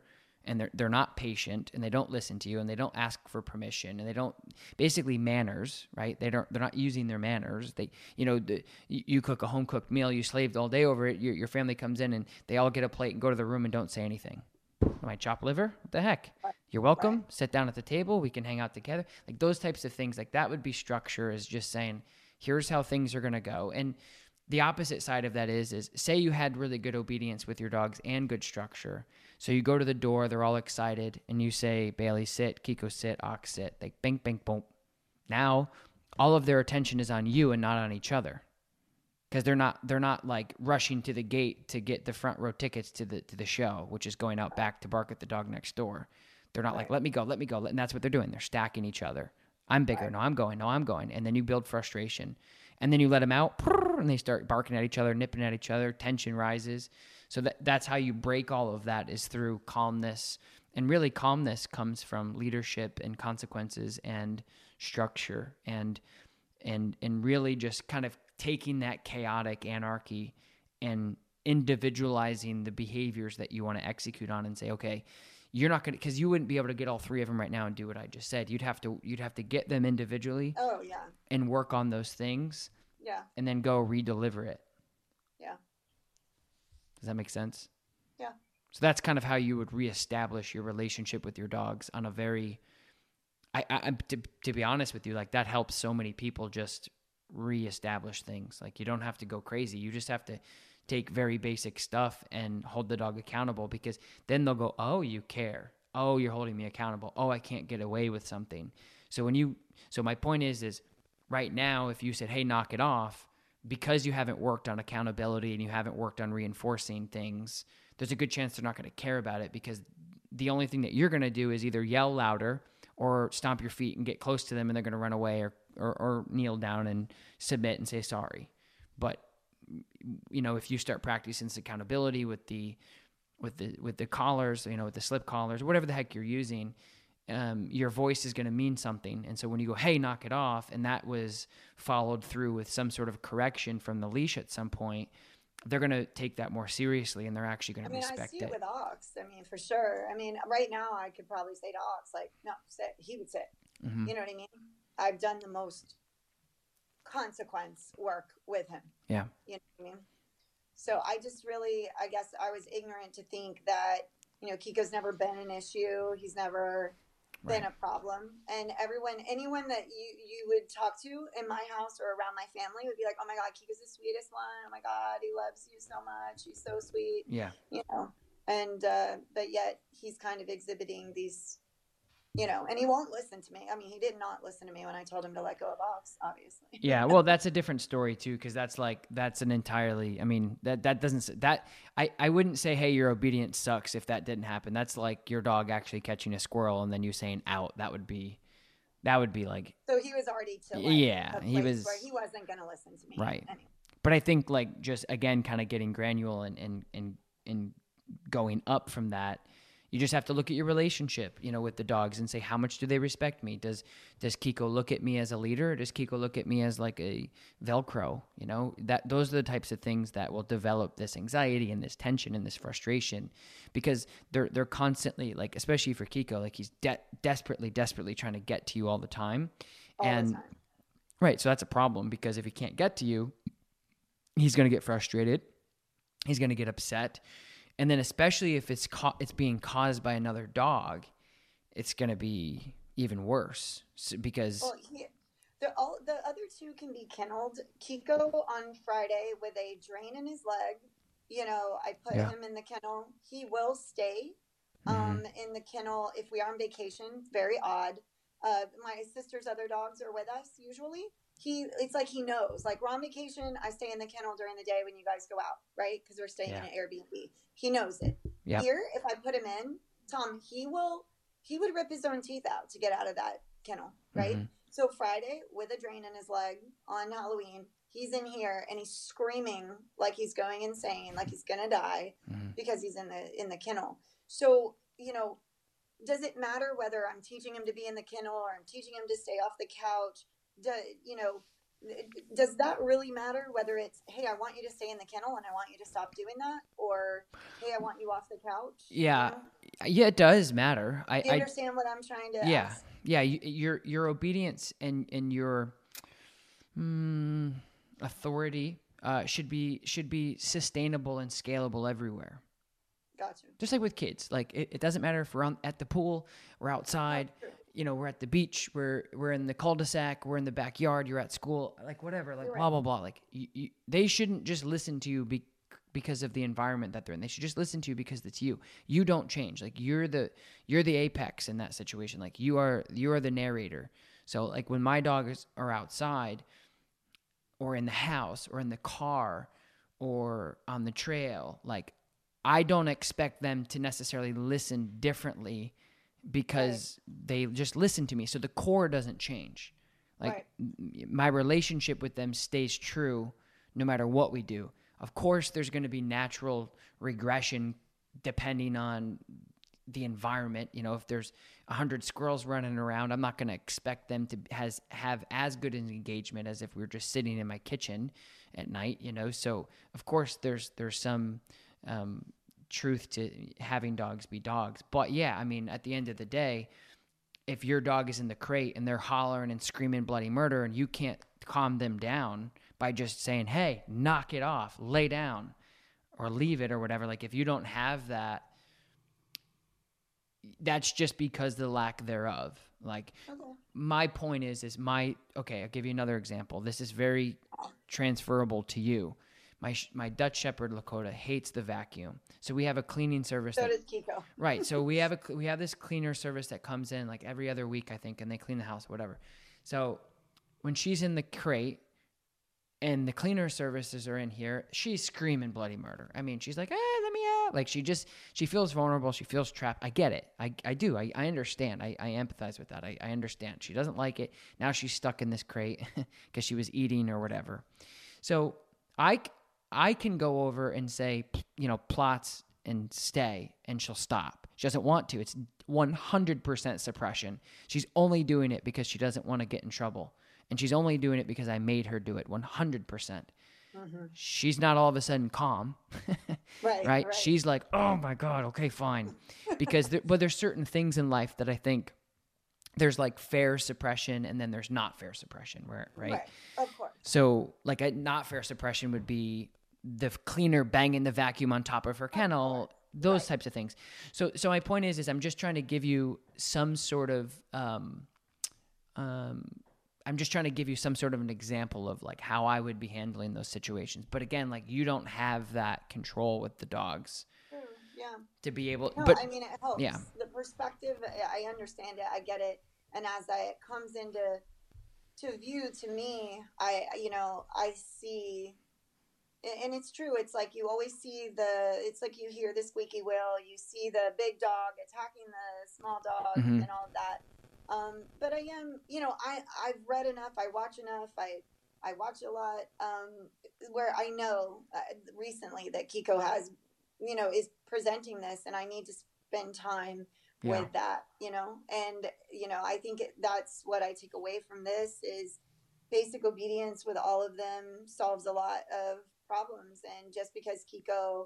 B: and they're not patient, and they don't listen to you, and they don't ask for permission, and they don't basically manners, right? They're not using their manners. They, you cook a home cooked meal, you slaved all day over it. Your family comes in and they all get a plate and go to the room and don't say anything. Am I chopped liver? What the heck? You're welcome.
C: Right.
B: Sit down at the table. We can hang out together. Like those types of things, like that would be structure, is just saying, here's how things are going to go. And the opposite side of that is say you had really good obedience with your dogs and good structure. So you go to the door, they're all excited, and you say, Bailey, sit, Kiko, sit, Ox, sit. Like bing, bing, boom. Now all of their attention is on you and not on each other. Because they're not like rushing to the gate to get the front row tickets to the show, which is going out back to bark at the dog next door. They're not like, let me go. And that's what they're doing. They're stacking each other. I'm bigger. No, I'm going. And then you build frustration. And then you let them out, and they start barking at each other, nipping at each other. Tension rises. So that's how you break all of that, is through calmness. And really calmness comes from leadership and consequences and structure and really just kind of taking that chaotic anarchy and individualizing the behaviors that you want to execute on, and say, okay, you're not going to, because you wouldn't be able to get all three of them right now and do what I just said. You'd have to get them individually.
C: Oh yeah.
B: And work on those things.
C: Yeah.
B: And then go redeliver it.
C: Yeah.
B: Does that make sense?
C: Yeah.
B: So that's kind of how you would reestablish your relationship with your dogs on a very, to be honest with you, like that helps so many people just reestablish things. Like you don't have to go crazy. You just have to take very basic stuff and hold the dog accountable, because then they'll go, oh, you care. Oh, you're holding me accountable. Oh, I can't get away with something. So my point is right now, if you said, hey, knock it off, because you haven't worked on accountability and you haven't worked on reinforcing things, there's a good chance they're not going to care about it, because the only thing that you're going to do is either yell louder or stomp your feet and get close to them, and they're going to run away or kneel down and submit and say sorry. But if you start practicing this accountability with the collars, with the slip collars, whatever the heck you're using, your voice is going to mean something. And so when you go, hey, knock it off, and that was followed through with some sort of correction from the leash at some point, they're going to take that more seriously, and they're actually going to respect it.
C: I see it with Ox. For sure. Right now I could probably say to Ox, like, no, sit. He would sit.
B: Mm-hmm.
C: You know what I mean? I've done the most consequence work with him.
B: Yeah.
C: You know what I mean? So I guess I was ignorant to think that, Kiko's never been an issue. He's never been a problem. And anyone that you would talk to in my house or around my family would be like, oh my God, Kiko's the sweetest one. Oh my God, he loves you so much. He's so sweet.
B: Yeah.
C: And, but yet he's kind of exhibiting these, and he won't listen to me. He did not listen to me when I told him to let go of Ox, obviously.
B: Yeah. Well, that's a different story too. Cause that's an entirely, that doesn't, that I wouldn't say, hey, your obedience sucks if that didn't happen. That's like your dog actually catching a squirrel and then you saying out. That would be like,
C: so he was already to
B: he was
C: where he wasn't going to listen to me.
B: Right.
C: Anyway.
B: But I think like just again, kind of getting granular and going up from that, you just have to look at your relationship, with the dogs and say, how much do they respect me? Does Kiko look at me as a leader? Or does Kiko look at me as like a Velcro? Those are the types of things that will develop this anxiety and this tension and this frustration, because they're constantly, like, especially for Kiko, like he's desperately trying to get to you all the time.
C: All the time.
B: Right. So that's a problem, because if he can't get to you, he's going to get frustrated. He's going to get upset. And then especially if it's being caused by another dog, it's going to be even worse, because...
C: Well, the other two can be kenneled. Kiko on Friday with a drain in his leg. I put him in the kennel. He will stay in the kennel if we are on vacation. Very odd. My sister's other dogs are with us usually. It's like he knows. Like, we're on vacation, I stay in the kennel during the day when you guys go out, right? Because we're staying in an Airbnb. He knows it.
B: Yep.
C: Here, if I put him in, Tom, he would rip his own teeth out to get out of that kennel, right? Mm-hmm. So Friday, with a drain in his leg on Halloween, he's in here and he's screaming like he's going insane, like he's gonna die, because he's in the kennel. So, does it matter whether I'm teaching him to be in the kennel or I'm teaching him to stay off the couch? does that really matter? Whether it's, hey, I want you to stay in the kennel and I want you to stop doing that, or hey, I want you off the couch.
B: Yeah.
C: You know?
B: Yeah, it does matter.
C: Do you understand what I'm trying to
B: Yeah.
C: ask?
B: Yeah. Your obedience and your authority should be sustainable and scalable everywhere.
C: Gotcha.
B: Just like with kids, like it doesn't matter if we're at the pool, we're outside, we're at the beach, we're in the cul-de-sac, we're in the backyard, you're at school, like whatever, like blah, blah, blah. Like they shouldn't just listen to you because of the environment that they're in. They should just listen to you because it's you. You don't change. Like you're the apex in that situation. Like you are the narrator. So like when my dogs are outside or in the house or in the car or on the trail, like I don't expect them to necessarily listen differently because they just listen to me. So the core doesn't change. Like my relationship with them stays true no matter what we do. Of course, there's going to be natural regression depending on the environment. If there's 100 squirrels running around, I'm not going to expect them to have as good an engagement as if we were just sitting in my kitchen at night, So, of course, there's some truth to having dogs be dogs. But yeah, I mean, at the end of the day, if your dog is in the crate and they're hollering and screaming bloody murder and you can't calm them down by just saying, hey, knock it off, lay down or leave it or whatever. Like if you don't have that, that's just because the lack thereof. Like my point is I'll give you another example. This is very transferable to you. My Dutch Shepherd Lakota hates the vacuum, so we have a cleaning service.
C: So does Kiko.
B: Right. So we have this cleaner service that comes in like every other week, I think, and they clean the house, whatever. So when she's in the crate and the cleaner services are in here, she's screaming bloody murder. I mean, she's like, let me out. Like she feels vulnerable. She feels trapped. I get it. I do. I understand. I empathize with that. I understand. She doesn't like it. Now she's stuck in this crate because she was eating or whatever. So I can go over and say, plots and stay, and she'll stop. She doesn't want to. It's 100% suppression. She's only doing it because she doesn't want to get in trouble. And she's only doing it because I made her do it 100%. Mm-hmm. She's not all of a sudden calm. Right? She's like, oh my God, okay, fine. Because there's certain things in life that I think there's like fair suppression and then there's not fair suppression, right?
C: Of course.
B: So like a not fair suppression would be the cleaner banging the vacuum on top of her kennel, those types of things. So my point is I'm just trying to give you some sort of, I'm just trying to give you some sort of an example of like how I would be handling those situations. But again, like you don't have that control with the dogs.
C: Yeah.
B: To be able,
C: no,
B: but
C: I mean, it helps. Yeah. The perspective, I understand it. I get it. And as it comes into view to me, I see, and it's true. It's like you always see it's like you hear the squeaky wheel, you see the big dog attacking the small dog and all of that. But I am, I've read enough, I watch enough, I watch a lot, where I know recently that Kiko has, is presenting this and I need to spend time with that, and, I think that's what I take away from this is basic obedience with all of them solves a lot of problems. And just because Kiko,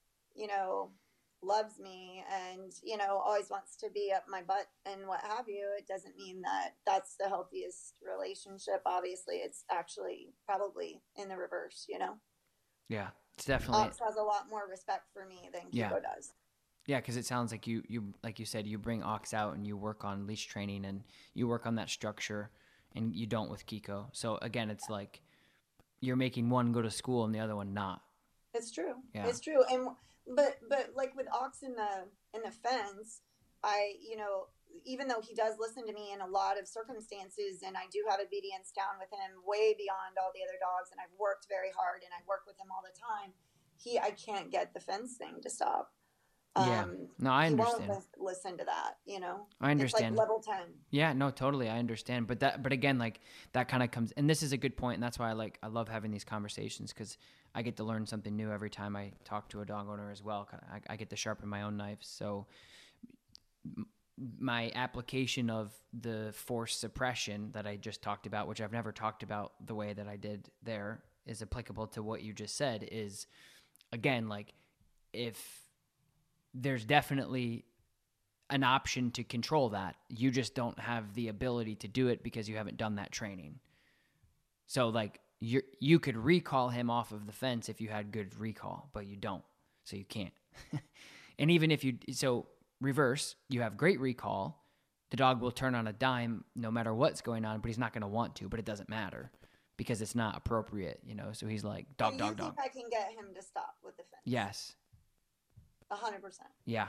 C: loves me and, always wants to be up my butt and what have you, it doesn't mean that that's the healthiest relationship. Obviously, it's actually probably in the reverse,
B: Yeah, it's definitely.
C: Ox has a lot more respect for me than Kiko does.
B: Yeah, because it sounds like you like you said, you bring Ox out and you work on leash training and you work on that structure, and you don't with Kiko. So again, it's like you're making one go to school and the other one not.
C: It's true.
B: Yeah.
C: It's true. And but like with Ox in the fence, I even though he does listen to me in a lot of circumstances, and I do have obedience down with him way beyond all the other dogs, and I've worked very hard and I work with him all the time. I can't get the fence thing to stop.
B: Yeah. No, I understand.
C: He won't listen to that,
B: I understand.
C: It's like level 10.
B: Yeah, no, totally. I understand. But again, like that kind of comes, and this is a good point, and that's why I love having these conversations, because I get to learn something new every time I talk to a dog owner as well. I get to sharpen my own knives. So my application of the force suppression that I just talked about, which I've never talked about the way that I did there, is applicable to what you just said. Is, again, like, if there's definitely an option to control that, you just don't have the ability to do it because you haven't done that training. So like you could recall him off of the fence if you had good recall, but you don't, so you can't. And even if so reverse, you have great recall, the dog will turn on a dime no matter what's going on, but he's not going to want to, but it doesn't matter because it's not appropriate, so he's like, dog.
C: I can get him to stop with the fence?
B: Yes.
C: 100%.
B: Yeah.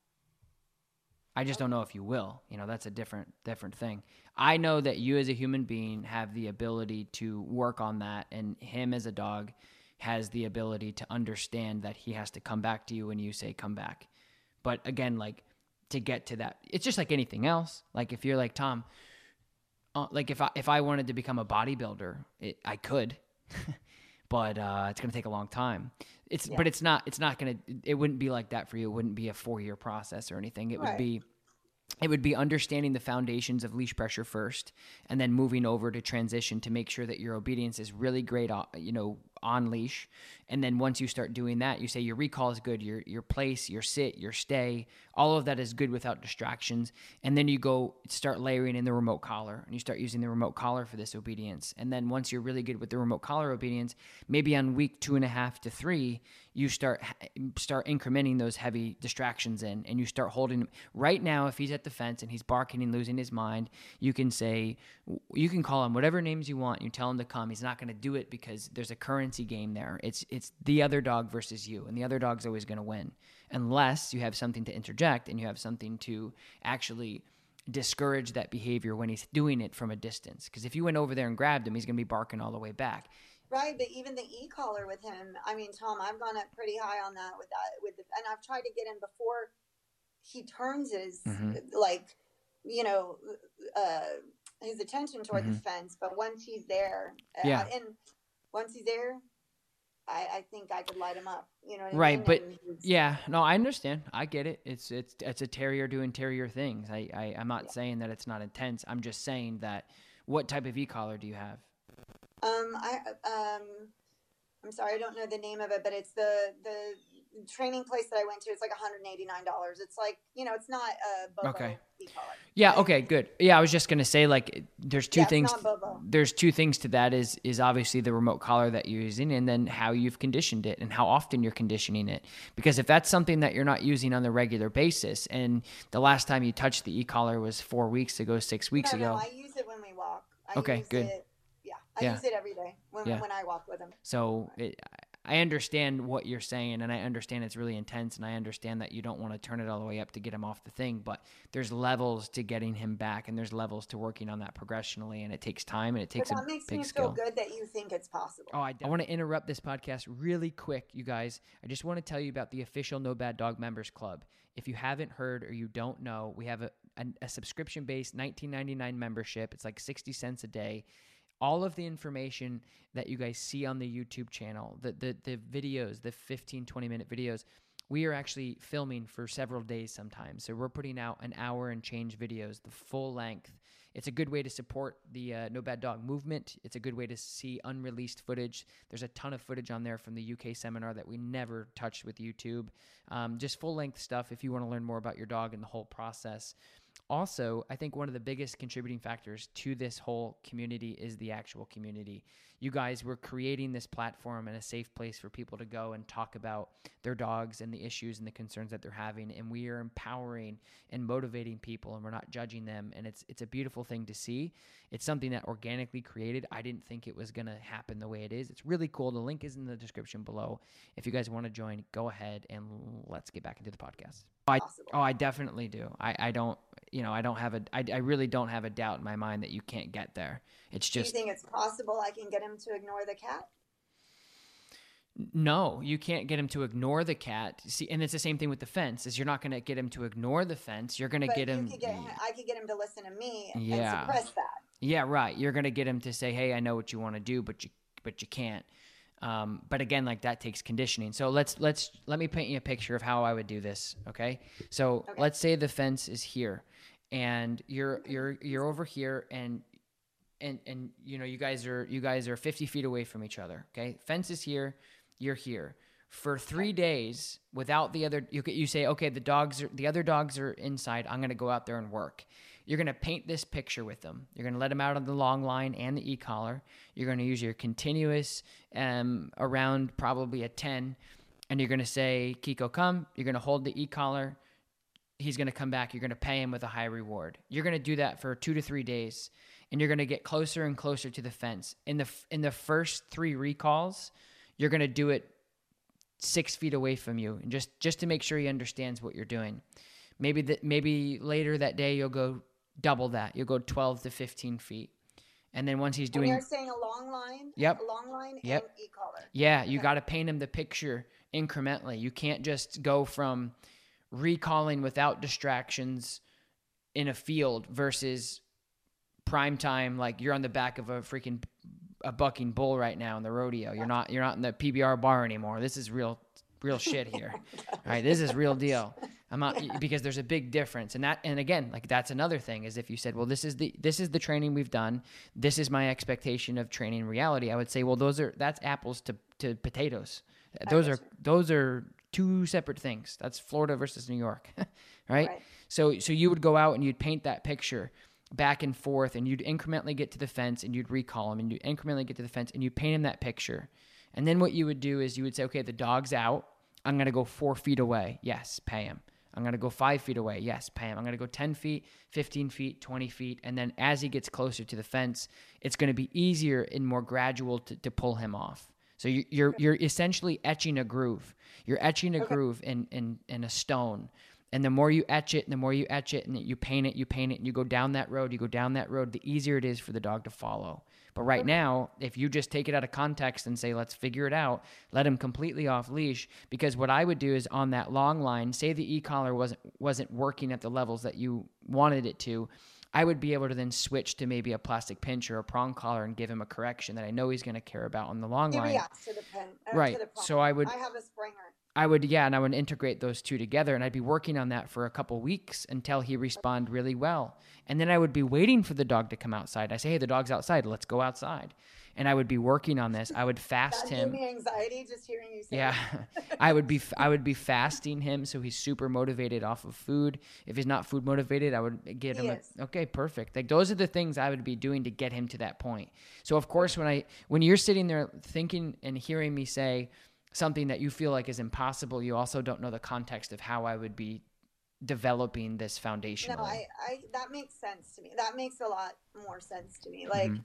B: I just don't know if you will. That's a different thing. I know that you as a human being have the ability to work on that, and him as a dog has the ability to understand that he has to come back to you when you say come back. But again, like, to get to that, it's just like anything else. Like if you're like, Tom, like if I wanted to become a bodybuilder, I could, but it's going to take a long time. But it's not going to, it wouldn't be like that for you. It wouldn't be a 4-year process or anything. It would be understanding the foundations of leash pressure first, and then moving over to transition to make sure that your obedience is really great, on leash. And then once you start doing that, you say your recall is good, your place, your sit, your stay, all of that is good without distractions. And then you go start layering in the remote collar, and you start using the remote collar for this obedience. And then once you're really good with the remote collar obedience, maybe on week 2.5 to 3, you start incrementing those heavy distractions in, and you start holding him. Right now, if he's at the fence and he's barking and losing his mind, you can call him whatever names you want. You tell him to come. He's not going to do it because there's a currency game there. It's the other dog versus you, and the other dog's always going to win unless you have something to interject and you have something to actually discourage that behavior when he's doing it from a distance. Because if you went over there and grabbed him, he's going to be barking all the way back.
C: Right, but even the e-collar with him, I mean, Tom, I've gone up pretty high on that and I've tried to get him before he turns his, his attention toward the fence. But once he's there, I think I could light him up. You know what I mean?
B: Right, but no, I understand. I get it. It's a terrier doing terrier things. I'm not saying that it's not intense. I'm just saying that. What type of e-collar do you have?
C: I'm sorry, I don't know the name of it, but it's the training place that I went to. It's like $189. It's like, it's not a Bobo e-collar.
B: Yeah. Okay, good. Yeah. I was just going to say, like, there's two things. There's two things to that is obviously the remote collar that you're using, and then how you've conditioned it and how often you're conditioning it. Because if that's something that you're not using on the regular basis, and the last time you touched the e-collar was 4 weeks ago, 6 weeks ago.
C: No, I use it when we walk.
B: Okay, good.
C: I use it every day when I walk with him.
B: So I understand what you're saying, and I understand it's really intense, and I understand that you don't want to turn it all the way up to get him off the thing, but there's levels to getting him back, and there's levels to working on that progressionally, and it takes time, and it takes a big skill.
C: That makes me feel good that you think it's possible.
B: I want to interrupt this podcast really quick, you guys. I just want to tell you about the official No Bad Dog Members Club. If you haven't heard or you don't know, we have a subscription-based $19.99 membership. It's like 60 cents a day. All of the information that you guys see on the YouTube channel, the videos, the 15, 20-minute videos, we are actually filming for several days sometimes. So we're putting out an hour and change videos, the full length. It's a good way to support the No Bad Dog movement. It's a good way to see unreleased footage. There's a ton of footage on there from the UK seminar that we never touched with YouTube. Just full-length stuff if you want to learn more about your dog and the whole process. Also, I think one of the biggest contributing factors to this whole community is the actual community. You guys were creating this platform and a safe place for people to go and talk about their dogs and the issues and the concerns that they're having. And we are empowering and motivating people, and we're not judging them. And it's a beautiful thing to see. It's something that organically created. I didn't think it was going to happen the way it is. It's really cool. The link is in the description below. If you guys want to join, go ahead and let's get back into the podcast. I definitely do. I don't I really don't have a doubt in my mind that you can't get there. It's just.
C: Do you think it's possible I can get him to ignore the cat?
B: No, you can't get him to ignore the cat. See, and it's the same thing with the fence. Is you're not going to get him to ignore the fence. You're going to get him.
C: I could get him to listen to me and suppress that.
B: Yeah, right. You're going to get him to say, "Hey, I know what you want to do, but you can't." But again, like that takes conditioning. So let me paint you a picture of how I would do this. Okay. So let's say the fence is here and you're over here and you know, you guys are 50 feet away from each other. Okay. Fence is here. You're here for 3 days without the other, you say, okay, the other dogs are inside. I'm going to go out there and work. You're going to paint this picture with them. You're going to let them out on the long line and the e-collar. You're going to use your continuous around probably a 10. And you're going to say, Kiko, come. You're going to hold the e-collar. He's going to come back. You're going to pay him with a high reward. You're going to do that for 2 to 3 days. And you're going to get closer and closer to the fence. In the first 3 recalls, you're going to do it 6 feet away from you. And just to make sure he understands what you're doing. Maybe later that day, you'll go double that. You'll go 12 to 15 feet. And then once he's doing...
C: And you're saying a long line?
B: Yep.
C: A long line
B: yep.
C: and e-collar.
B: Yeah, you got to paint him the picture incrementally. You can't just go from recalling without distractions in a field versus prime time, like you're on the back of a bucking bull right now in the rodeo. You're not in the PBR bar anymore. This is real shit here. All right, this is real deal. I'm not, because there's a big difference. And again, like that's another thing is if you said, well, this is the training we've done. This is my expectation of training reality. I would say, well, that's apples to potatoes. Those are 2 separate things. That's Florida versus New York. Right? So you would go out and you'd paint that picture back and forth and you'd incrementally get to the fence and you'd recall him and you'd incrementally get to the fence and you paint him that picture. And then what you would do is you would say, okay, the dog's out. I'm going to go 4 feet away. Yes, pay him. I'm going to go 5 feet away. Yes, pay him. I'm going to go 10 feet, 15 feet, 20 feet. And then as he gets closer to the fence, it's going to be easier and more gradual to pull him off. So you're essentially etching a groove. You're etching a groove in a stone. And the more you etch it, and you paint it, and you go down that road, the easier it is for the dog to follow. But right now, if you just take it out of context and say, let's figure it out, let him completely off leash, because what I would do is on that long line, say the e-collar wasn't working at the levels that you wanted it to, I would be able to then switch to maybe a plastic pinch or a prong collar and give him a correction that I know he's going to care about on the long line.
C: Yeah, to the pin.
B: Right.
C: To the prong.
B: So I have
C: a Springer.
B: And I would integrate those 2 together, and I'd be working on that for a couple weeks until he responded really well. And then I would be waiting for the dog to come outside. I say, hey, the dog's outside. Let's go outside. And I would be working on this. I would fast him.
C: That gave me anxiety just hearing you say
B: that. I would be fasting him so he's super motivated off of food. If he's not food motivated, I would get him. Okay, perfect. Like those are the things I would be doing to get him to that point. So of course, when you're sitting there thinking and hearing me say something that you feel like is impossible, you also don't know the context of how I would be developing this foundationally.
C: No, that makes sense to me. That makes a lot more sense to me. Like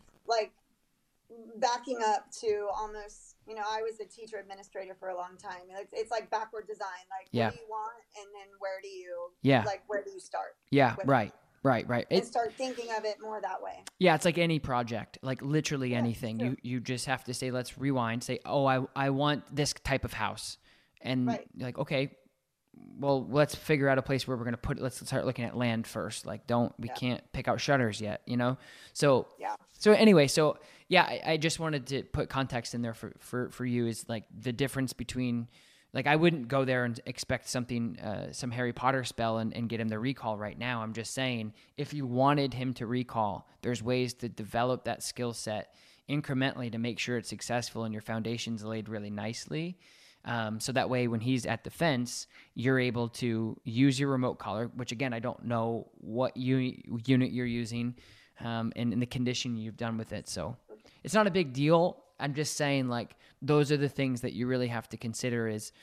C: backing up to almost, I was a teacher administrator for a long time. It's like backward design. Like, what do you want? And then where do you start?
B: Yeah, right.
C: And start thinking of it more that way.
B: Yeah, it's like any project, like literally anything. Sure. You just have to say, let's rewind, say, oh, I want this type of house. And you're like, okay, well, let's figure out a place where we're going to put it. Let's start looking at land first. Like, we can't pick out shutters yet, So, So anyway, I just wanted to put context in there for you is like the difference between, like, I wouldn't go there and expect something, some Harry Potter spell and get him to recall right now. I'm just saying, if you wanted him to recall, there's ways to develop that skill set incrementally to make sure it's successful and your foundation's laid really nicely. So that way, when he's at the fence, you're able to use your remote collar, which again, I don't know what unit you're using, and the condition you've done with it. So it's not a big deal. I'm just saying, like, those are the things that you really have to consider is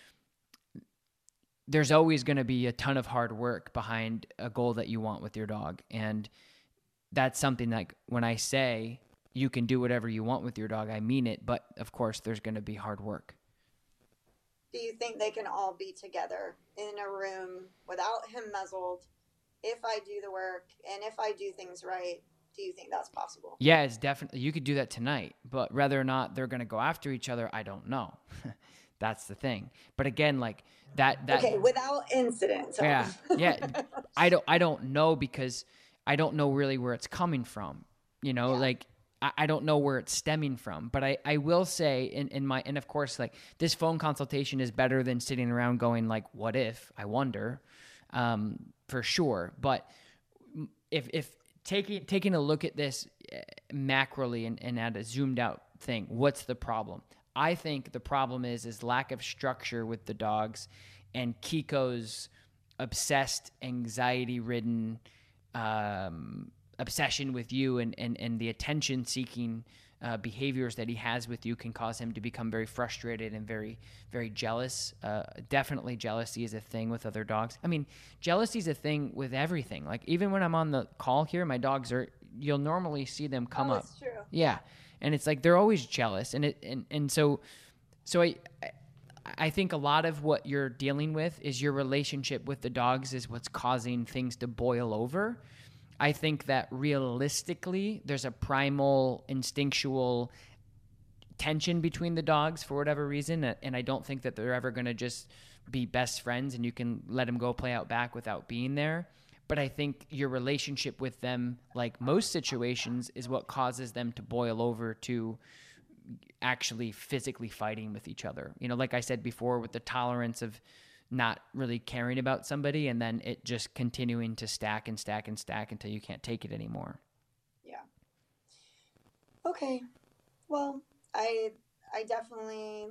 B: there's always going to be a ton of hard work behind a goal that you want with your dog. And that's something like when I say you can do whatever you want with your dog, I mean it. But of course, there's going to be hard work.
C: Do you think they can all be together in a room without him muzzled if I do the work and if I do things right? Do you think that's possible?
B: Yeah, it's definitely, you could do that tonight, but whether or not they're going to go after each other, I don't know. That's the thing. But again, like that.
C: Okay, without incident. So.
B: Yeah. I don't know because I don't know really where it's coming from. Like I don't know where it's stemming from, but I will say and of course, like, this phone consultation is better than sitting around going like, what if, I wonder, for sure. But if taking a look at this macroly and at a zoomed out thing, what's the problem? I think the problem is lack of structure with the dogs, and Kiko's obsessed, anxiety-ridden obsession with you and the attention-seeking behaviors that he has with you can cause him to become very frustrated and very, very jealous. Definitely jealousy is a thing with other dogs. I mean, jealousy is a thing with everything. Like, even when I'm on the call here, my dogs you'll normally see them come up.
C: That's true.
B: Yeah. And it's like, they're always jealous. And so I think a lot of what you're dealing with is your relationship with the dogs is what's causing things to boil over. I think that realistically, there's a primal, instinctual tension between the dogs for whatever reason. And I don't think that they're ever going to just be best friends and you can let them go play out back without being there. But I think your relationship with them, like most situations, is what causes them to boil over to actually physically fighting with each other. You know, like I said before, with the tolerance of not really caring about somebody and then it just continuing to stack and stack and stack until you can't take it anymore.
C: Yeah. Okay. Well, I definitely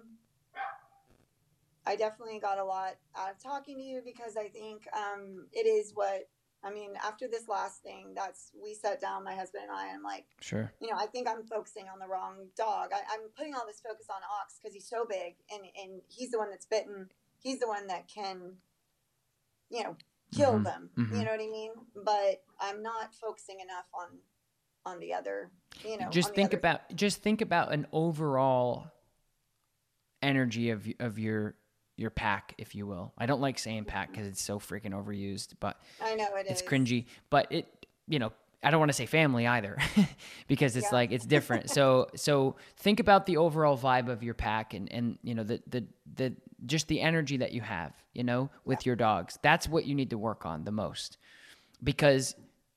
C: got a lot out of talking to you, because I think it is what, I mean, after this last thing, we sat down, my husband and I, and I'm like,
B: sure,
C: you know, I think I'm focusing on the wrong dog. I'm putting all this focus on Ox because he's so big and he's the one that's bitten. He's the one that can, you know, kill them. You know what I mean? But I'm not focusing enough on the other, you know.
B: Just think about an overall energy of your pack, if you will. I don't like saying pack because it's so freaking overused, but
C: I know
B: it's cringy. But it, you know, I don't want to say family either because it's like, it's different. So think about the overall vibe of your pack and you know, the just the energy that you have, you know, with your dogs. That's what you need to work on the most, because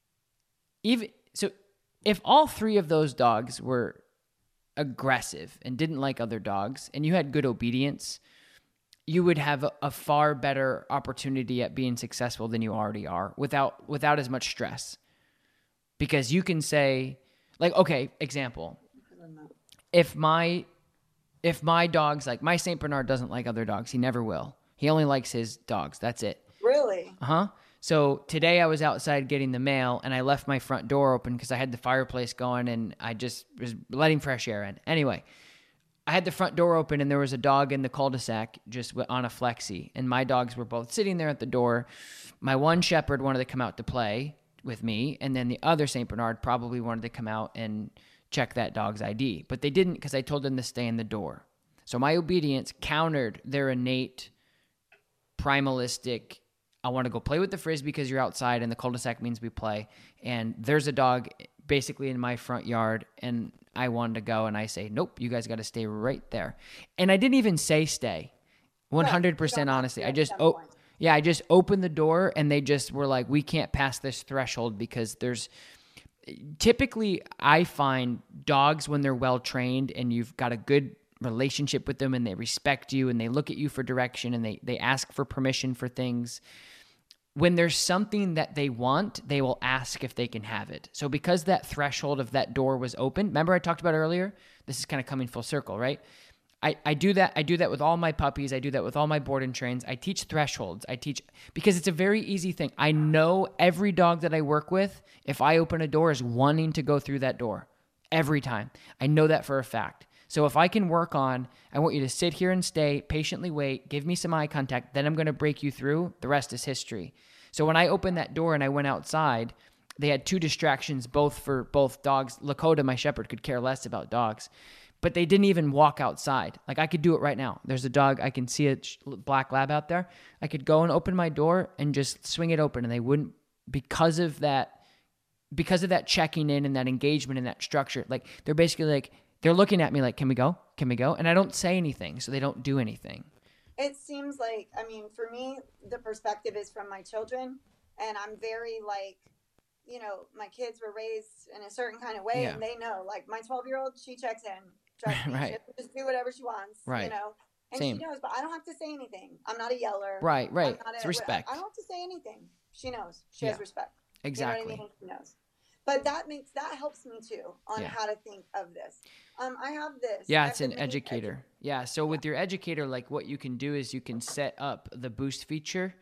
B: if all three of those dogs were aggressive and didn't like other dogs and you had good obedience, you would have a far better opportunity at being successful than you already are without as much stress. Because you can say, like, okay, example, if my dog's like, my St. Bernard doesn't like other dogs. He never will. He only likes his dogs. That's it.
C: Really?
B: Uh-huh. So today I was outside getting the mail and I left my front door open because I had the fireplace going and I just was letting fresh air in. Anyway, I had the front door open and there was a dog in the cul-de-sac just on a flexi. And my dogs were both sitting there at the door. My one shepherd wanted to come out to play with me. And then the other St. Bernard probably wanted to come out and check that dog's ID. But they didn't because I told them to stay in the door. So my obedience countered their innate, primalistic, I want to go play with the Frisbee because you're outside and the cul-de-sac means we play. And there's a dog basically in my front yard and I wanted to go and I say, nope, you guys got to stay right there. And I didn't even say stay. 100% honestly. I just opened the door and they just were like, we can't pass this threshold because typically I find dogs when they're well trained and you've got a good relationship with them and they respect you and they look at you for direction and they ask for permission for things. When there's something that they want, they will ask if they can have it. So because that threshold of that door was open, remember I talked about earlier? This is kind of coming full circle, right? I do that. I do that with all my puppies. I do that with all my board and trains. I teach thresholds. Because it's a very easy thing. I know every dog that I work with, if I open a door, is wanting to go through that door every time. I know that for a fact. So if I can work on, I want you to sit here and stay, patiently wait, give me some eye contact, then I'm going to break you through. The rest is history. So when I opened that door and I went outside, they had two distractions, both for both dogs. Lakota, my shepherd, could care less about dogs, but they didn't even walk outside. Like I could do it right now. There's a dog, I can see a black lab out there. I could go and open my door and just swing it open and they wouldn't, because of that checking in and that engagement and that structure. Like they're basically like, they're looking at me like, can we go? Can we go? And I don't say anything, so they don't do anything.
C: It seems like, I mean, for me, the perspective is from my children, and I'm very like, my kids were raised in a certain kind of way,
B: Yeah.
C: and they know, like my 12-year-old, she checks in. Trust me,
B: Right.
C: she'll just do whatever she wants,
B: Right.
C: And
B: Same.
C: she knows, but I don't have to say anything. I'm not a yeller.
B: Right.
C: I'm
B: Right.
C: not
B: It's
C: I
B: respect.
C: don't have to say anything. She knows. She
B: Yeah.
C: has respect.
B: Exactly.
C: You know what I mean? She knows. But that helps me too on
B: Yeah.
C: how to think of this. I have this.
B: Yeah,
C: I
B: it's
C: have
B: an
C: the mini
B: educator. Yeah, so with your educator, like what you can do is you can set up the boost feature.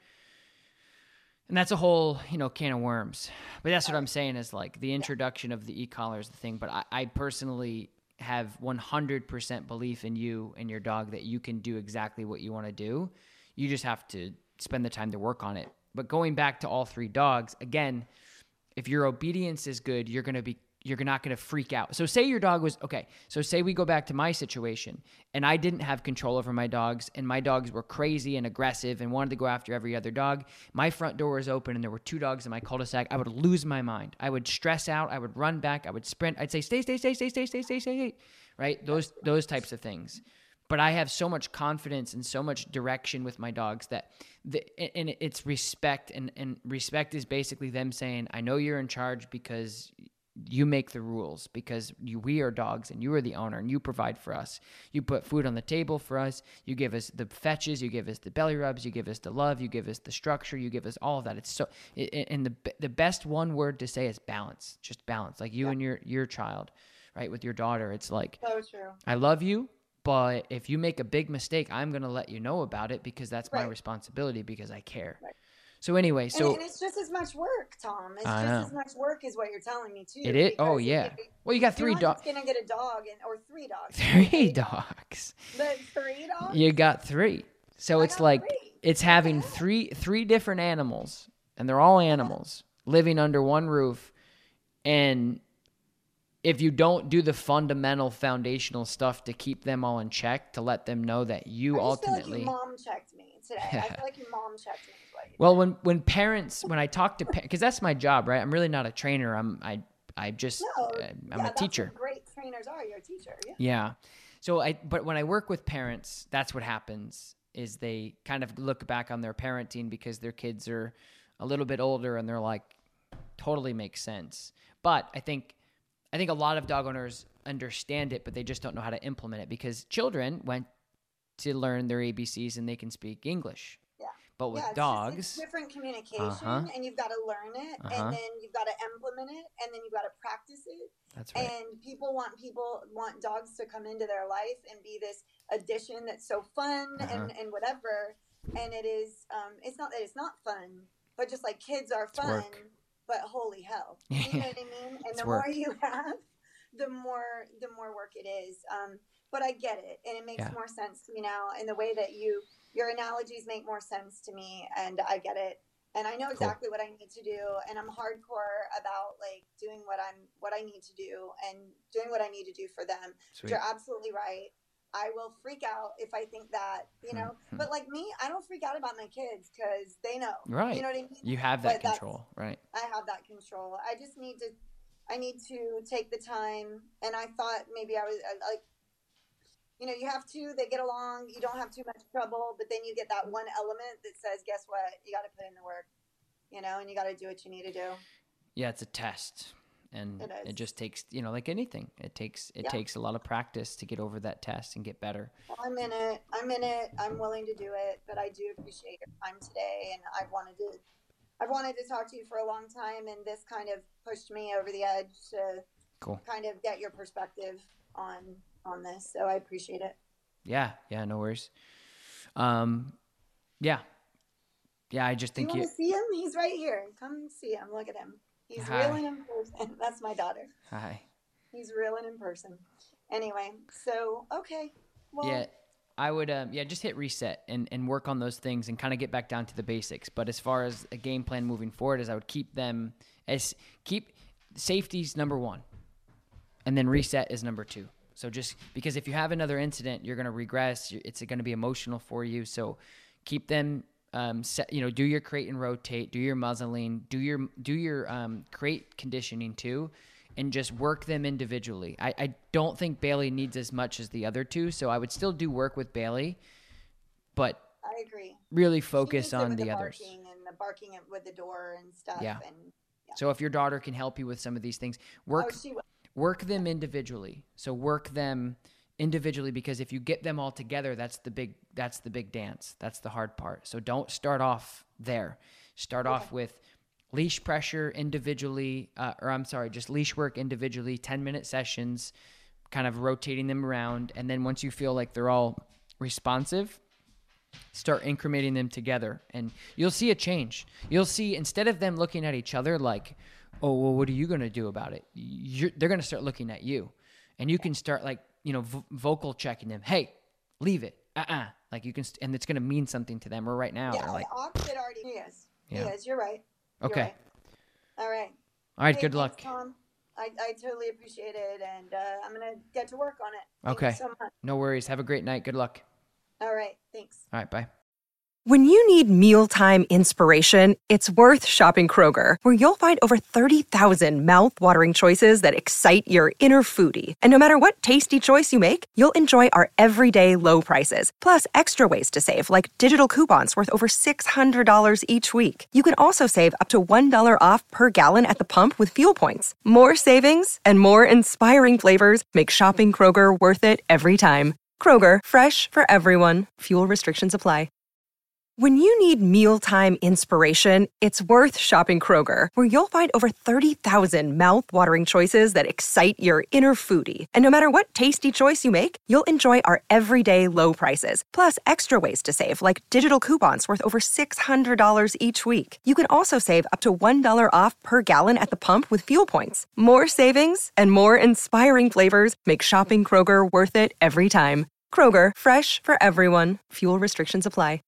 B: And that's a whole, can of worms. But that's what I'm saying is like the introduction of the e-collar is the thing. But I personally have 100% belief in you and your dog that you can do exactly what you want to do. You just have to spend the time to work on it. But going back to all 3 dogs, again, if your obedience is good, you're not going to freak out. So say your dog was, okay, so say we go back to my situation and I didn't have control over my dogs and my dogs were crazy and aggressive and wanted to go after every other dog. My front door was open and there were 2 dogs in my cul-de-sac. I would lose my mind. I would stress out. I would run back. I would sprint. I'd say, stay, right? Those types of things. But I have so much confidence and so much direction with my dogs that and it's respect. And respect is basically them saying, I know you're in charge because you make the rules, because we are dogs and you are the owner and you provide for us. You put food on the table for us. You give us the fetches. You give us the belly rubs. You give us the love. You give us the structure. You give us all of that. It's so, and the best one word to say is balance, just balance. Like you and your child, right? With your daughter, it's like,
C: So true.
B: I love you, but if you make a big mistake, I'm going to let you know about it because that's my
C: Right.
B: responsibility because I care.
C: Right.
B: So anyway,
C: and it's just as much work, Tom. It's
B: I
C: just
B: know.
C: as much work as what you're telling me too.
B: It is. Oh
C: because
B: yeah. Well, you got 3
C: you're not
B: dogs.
C: just gonna get a dog or 3 dogs.
B: 3 dogs.
C: But 3 dogs.
B: You got 3. So
C: I
B: it's
C: got
B: like
C: 3.
B: it's having three different animals, and they're all animals living under one roof. And if you don't do the fundamental foundational stuff to keep them all in check, to let them know that you
C: I just
B: ultimately
C: feel like you mom checked me today. I feel like you mom checked me.
B: Well, when I talk to parents, because that's my job, right? I'm really not a trainer. I'm a teacher.
C: That's what great trainers are. You're a teacher. Yeah.
B: Yeah. So but when I work with parents, that's what happens is they kind of look back on their parenting because their kids are a little bit older and they're like, totally makes sense. But I think a lot of dog owners understand it, but they just don't know how to implement it because children went to learn their ABCs and they can speak English. But with dogs,
C: it's different communication, and you've got to learn it, and then you've got to implement it, and then you've got to practice it.
B: That's right.
C: And people want dogs to come into their life and be this addition that's so fun and whatever. And it is. It's not that it's not fun, but just like kids are fun, but holy hell, you know what I mean? And the more you have, the more work it is. But I get it, and it makes more sense to me now in the way that your analogies make more sense to me, and I get it, and I know exactly what I need to do, and I'm hardcore about like doing what I need to do and doing what I need to do for them.
B: Sweet.
C: You're absolutely right. I will freak out if I think that, but like me, I don't freak out about my kids because they know,
B: right?
C: You know what I mean?
B: You have that control, right?
C: I have that control. I just need to take the time, and I thought maybe I was like. You have 2 that get along. You don't have too much trouble, but then you get that one element that says, guess what? You got to put in the work, and you got to do what you need to do. Yeah,
B: it's a test. And it just takes, like anything, it takes a lot of practice to get over that test and get better.
C: Well, I'm in it. I'm willing to do it, but I do appreciate your time today. And I've wanted to talk to you for a long time. And this kind of pushed me over the edge to kind of get your perspective on this, so I appreciate it.
B: Yeah, no worries. Yeah, I just think
C: you want to see him? He's right here. Come see him. Look at him. He's reeling in person. That's my daughter.
B: Hi.
C: He's reeling in person. Anyway, so okay. Well,
B: yeah, I would just hit reset and work on those things and kind of get back down to the basics. But as far as a game plan moving forward, is I would keep safety's number 1, and then reset is number 2. So just because if you have another incident, you're going to regress. It's going to be emotional for you. So keep them, do your crate and rotate, do your muzzling, do your crate conditioning too, and just work them individually. I don't think Bailey needs as much as the other 2. So I would still do work with Bailey, but
C: I agree.
B: Really focus on the others.
C: And the barking with the door and stuff.
B: Yeah.
C: And
B: So if your daughter can help you with some of these things, work them individually. So work them individually, because if you get them all together, that's the big dance. That's the hard part. So don't start off there. Start off with leash pressure individually, just leash work individually, 10-minute sessions, kind of rotating them around. And then once you feel like they're all responsive, start incrementing them together, and you'll see a change. You'll see, instead of them looking at each other like, oh, well, what are you going to do about it? They're going to start looking at you, and you can start like, vocal checking them. Hey, leave it. Like you can, and it's going to mean something to them. Or right now,
C: yeah,
B: like,
C: opposite already is. Yeah. Yes, you're right.
B: Okay.
C: All right.
B: Hey, good luck.
C: Tom. I totally appreciate it, and I'm going to get to work on it.
B: Okay.
C: Thank you so much.
B: No worries. Have a great night. Good luck.
C: All right. Thanks.
B: All right. Bye.
D: When you need mealtime inspiration, it's worth shopping Kroger, where you'll find over 30,000 mouth-watering choices that excite your inner foodie. And no matter what tasty choice you make, you'll enjoy our everyday low prices, plus extra ways to save, like digital coupons worth over $600 each week. You can also save up to $1 off per gallon at the pump with fuel points. More savings and more inspiring flavors make shopping Kroger worth it every time. Kroger, fresh for everyone. Fuel restrictions apply. When you need mealtime inspiration, it's worth shopping Kroger, where you'll find over 30,000 mouth-watering choices that excite your inner foodie. And no matter what tasty choice you make, you'll enjoy our everyday low prices, plus extra ways to save, like digital coupons worth over $600 each week. You can also save up to $1 off per gallon at the pump with fuel points. More savings and more inspiring flavors make shopping Kroger worth it every time. Kroger, fresh for everyone. Fuel restrictions apply.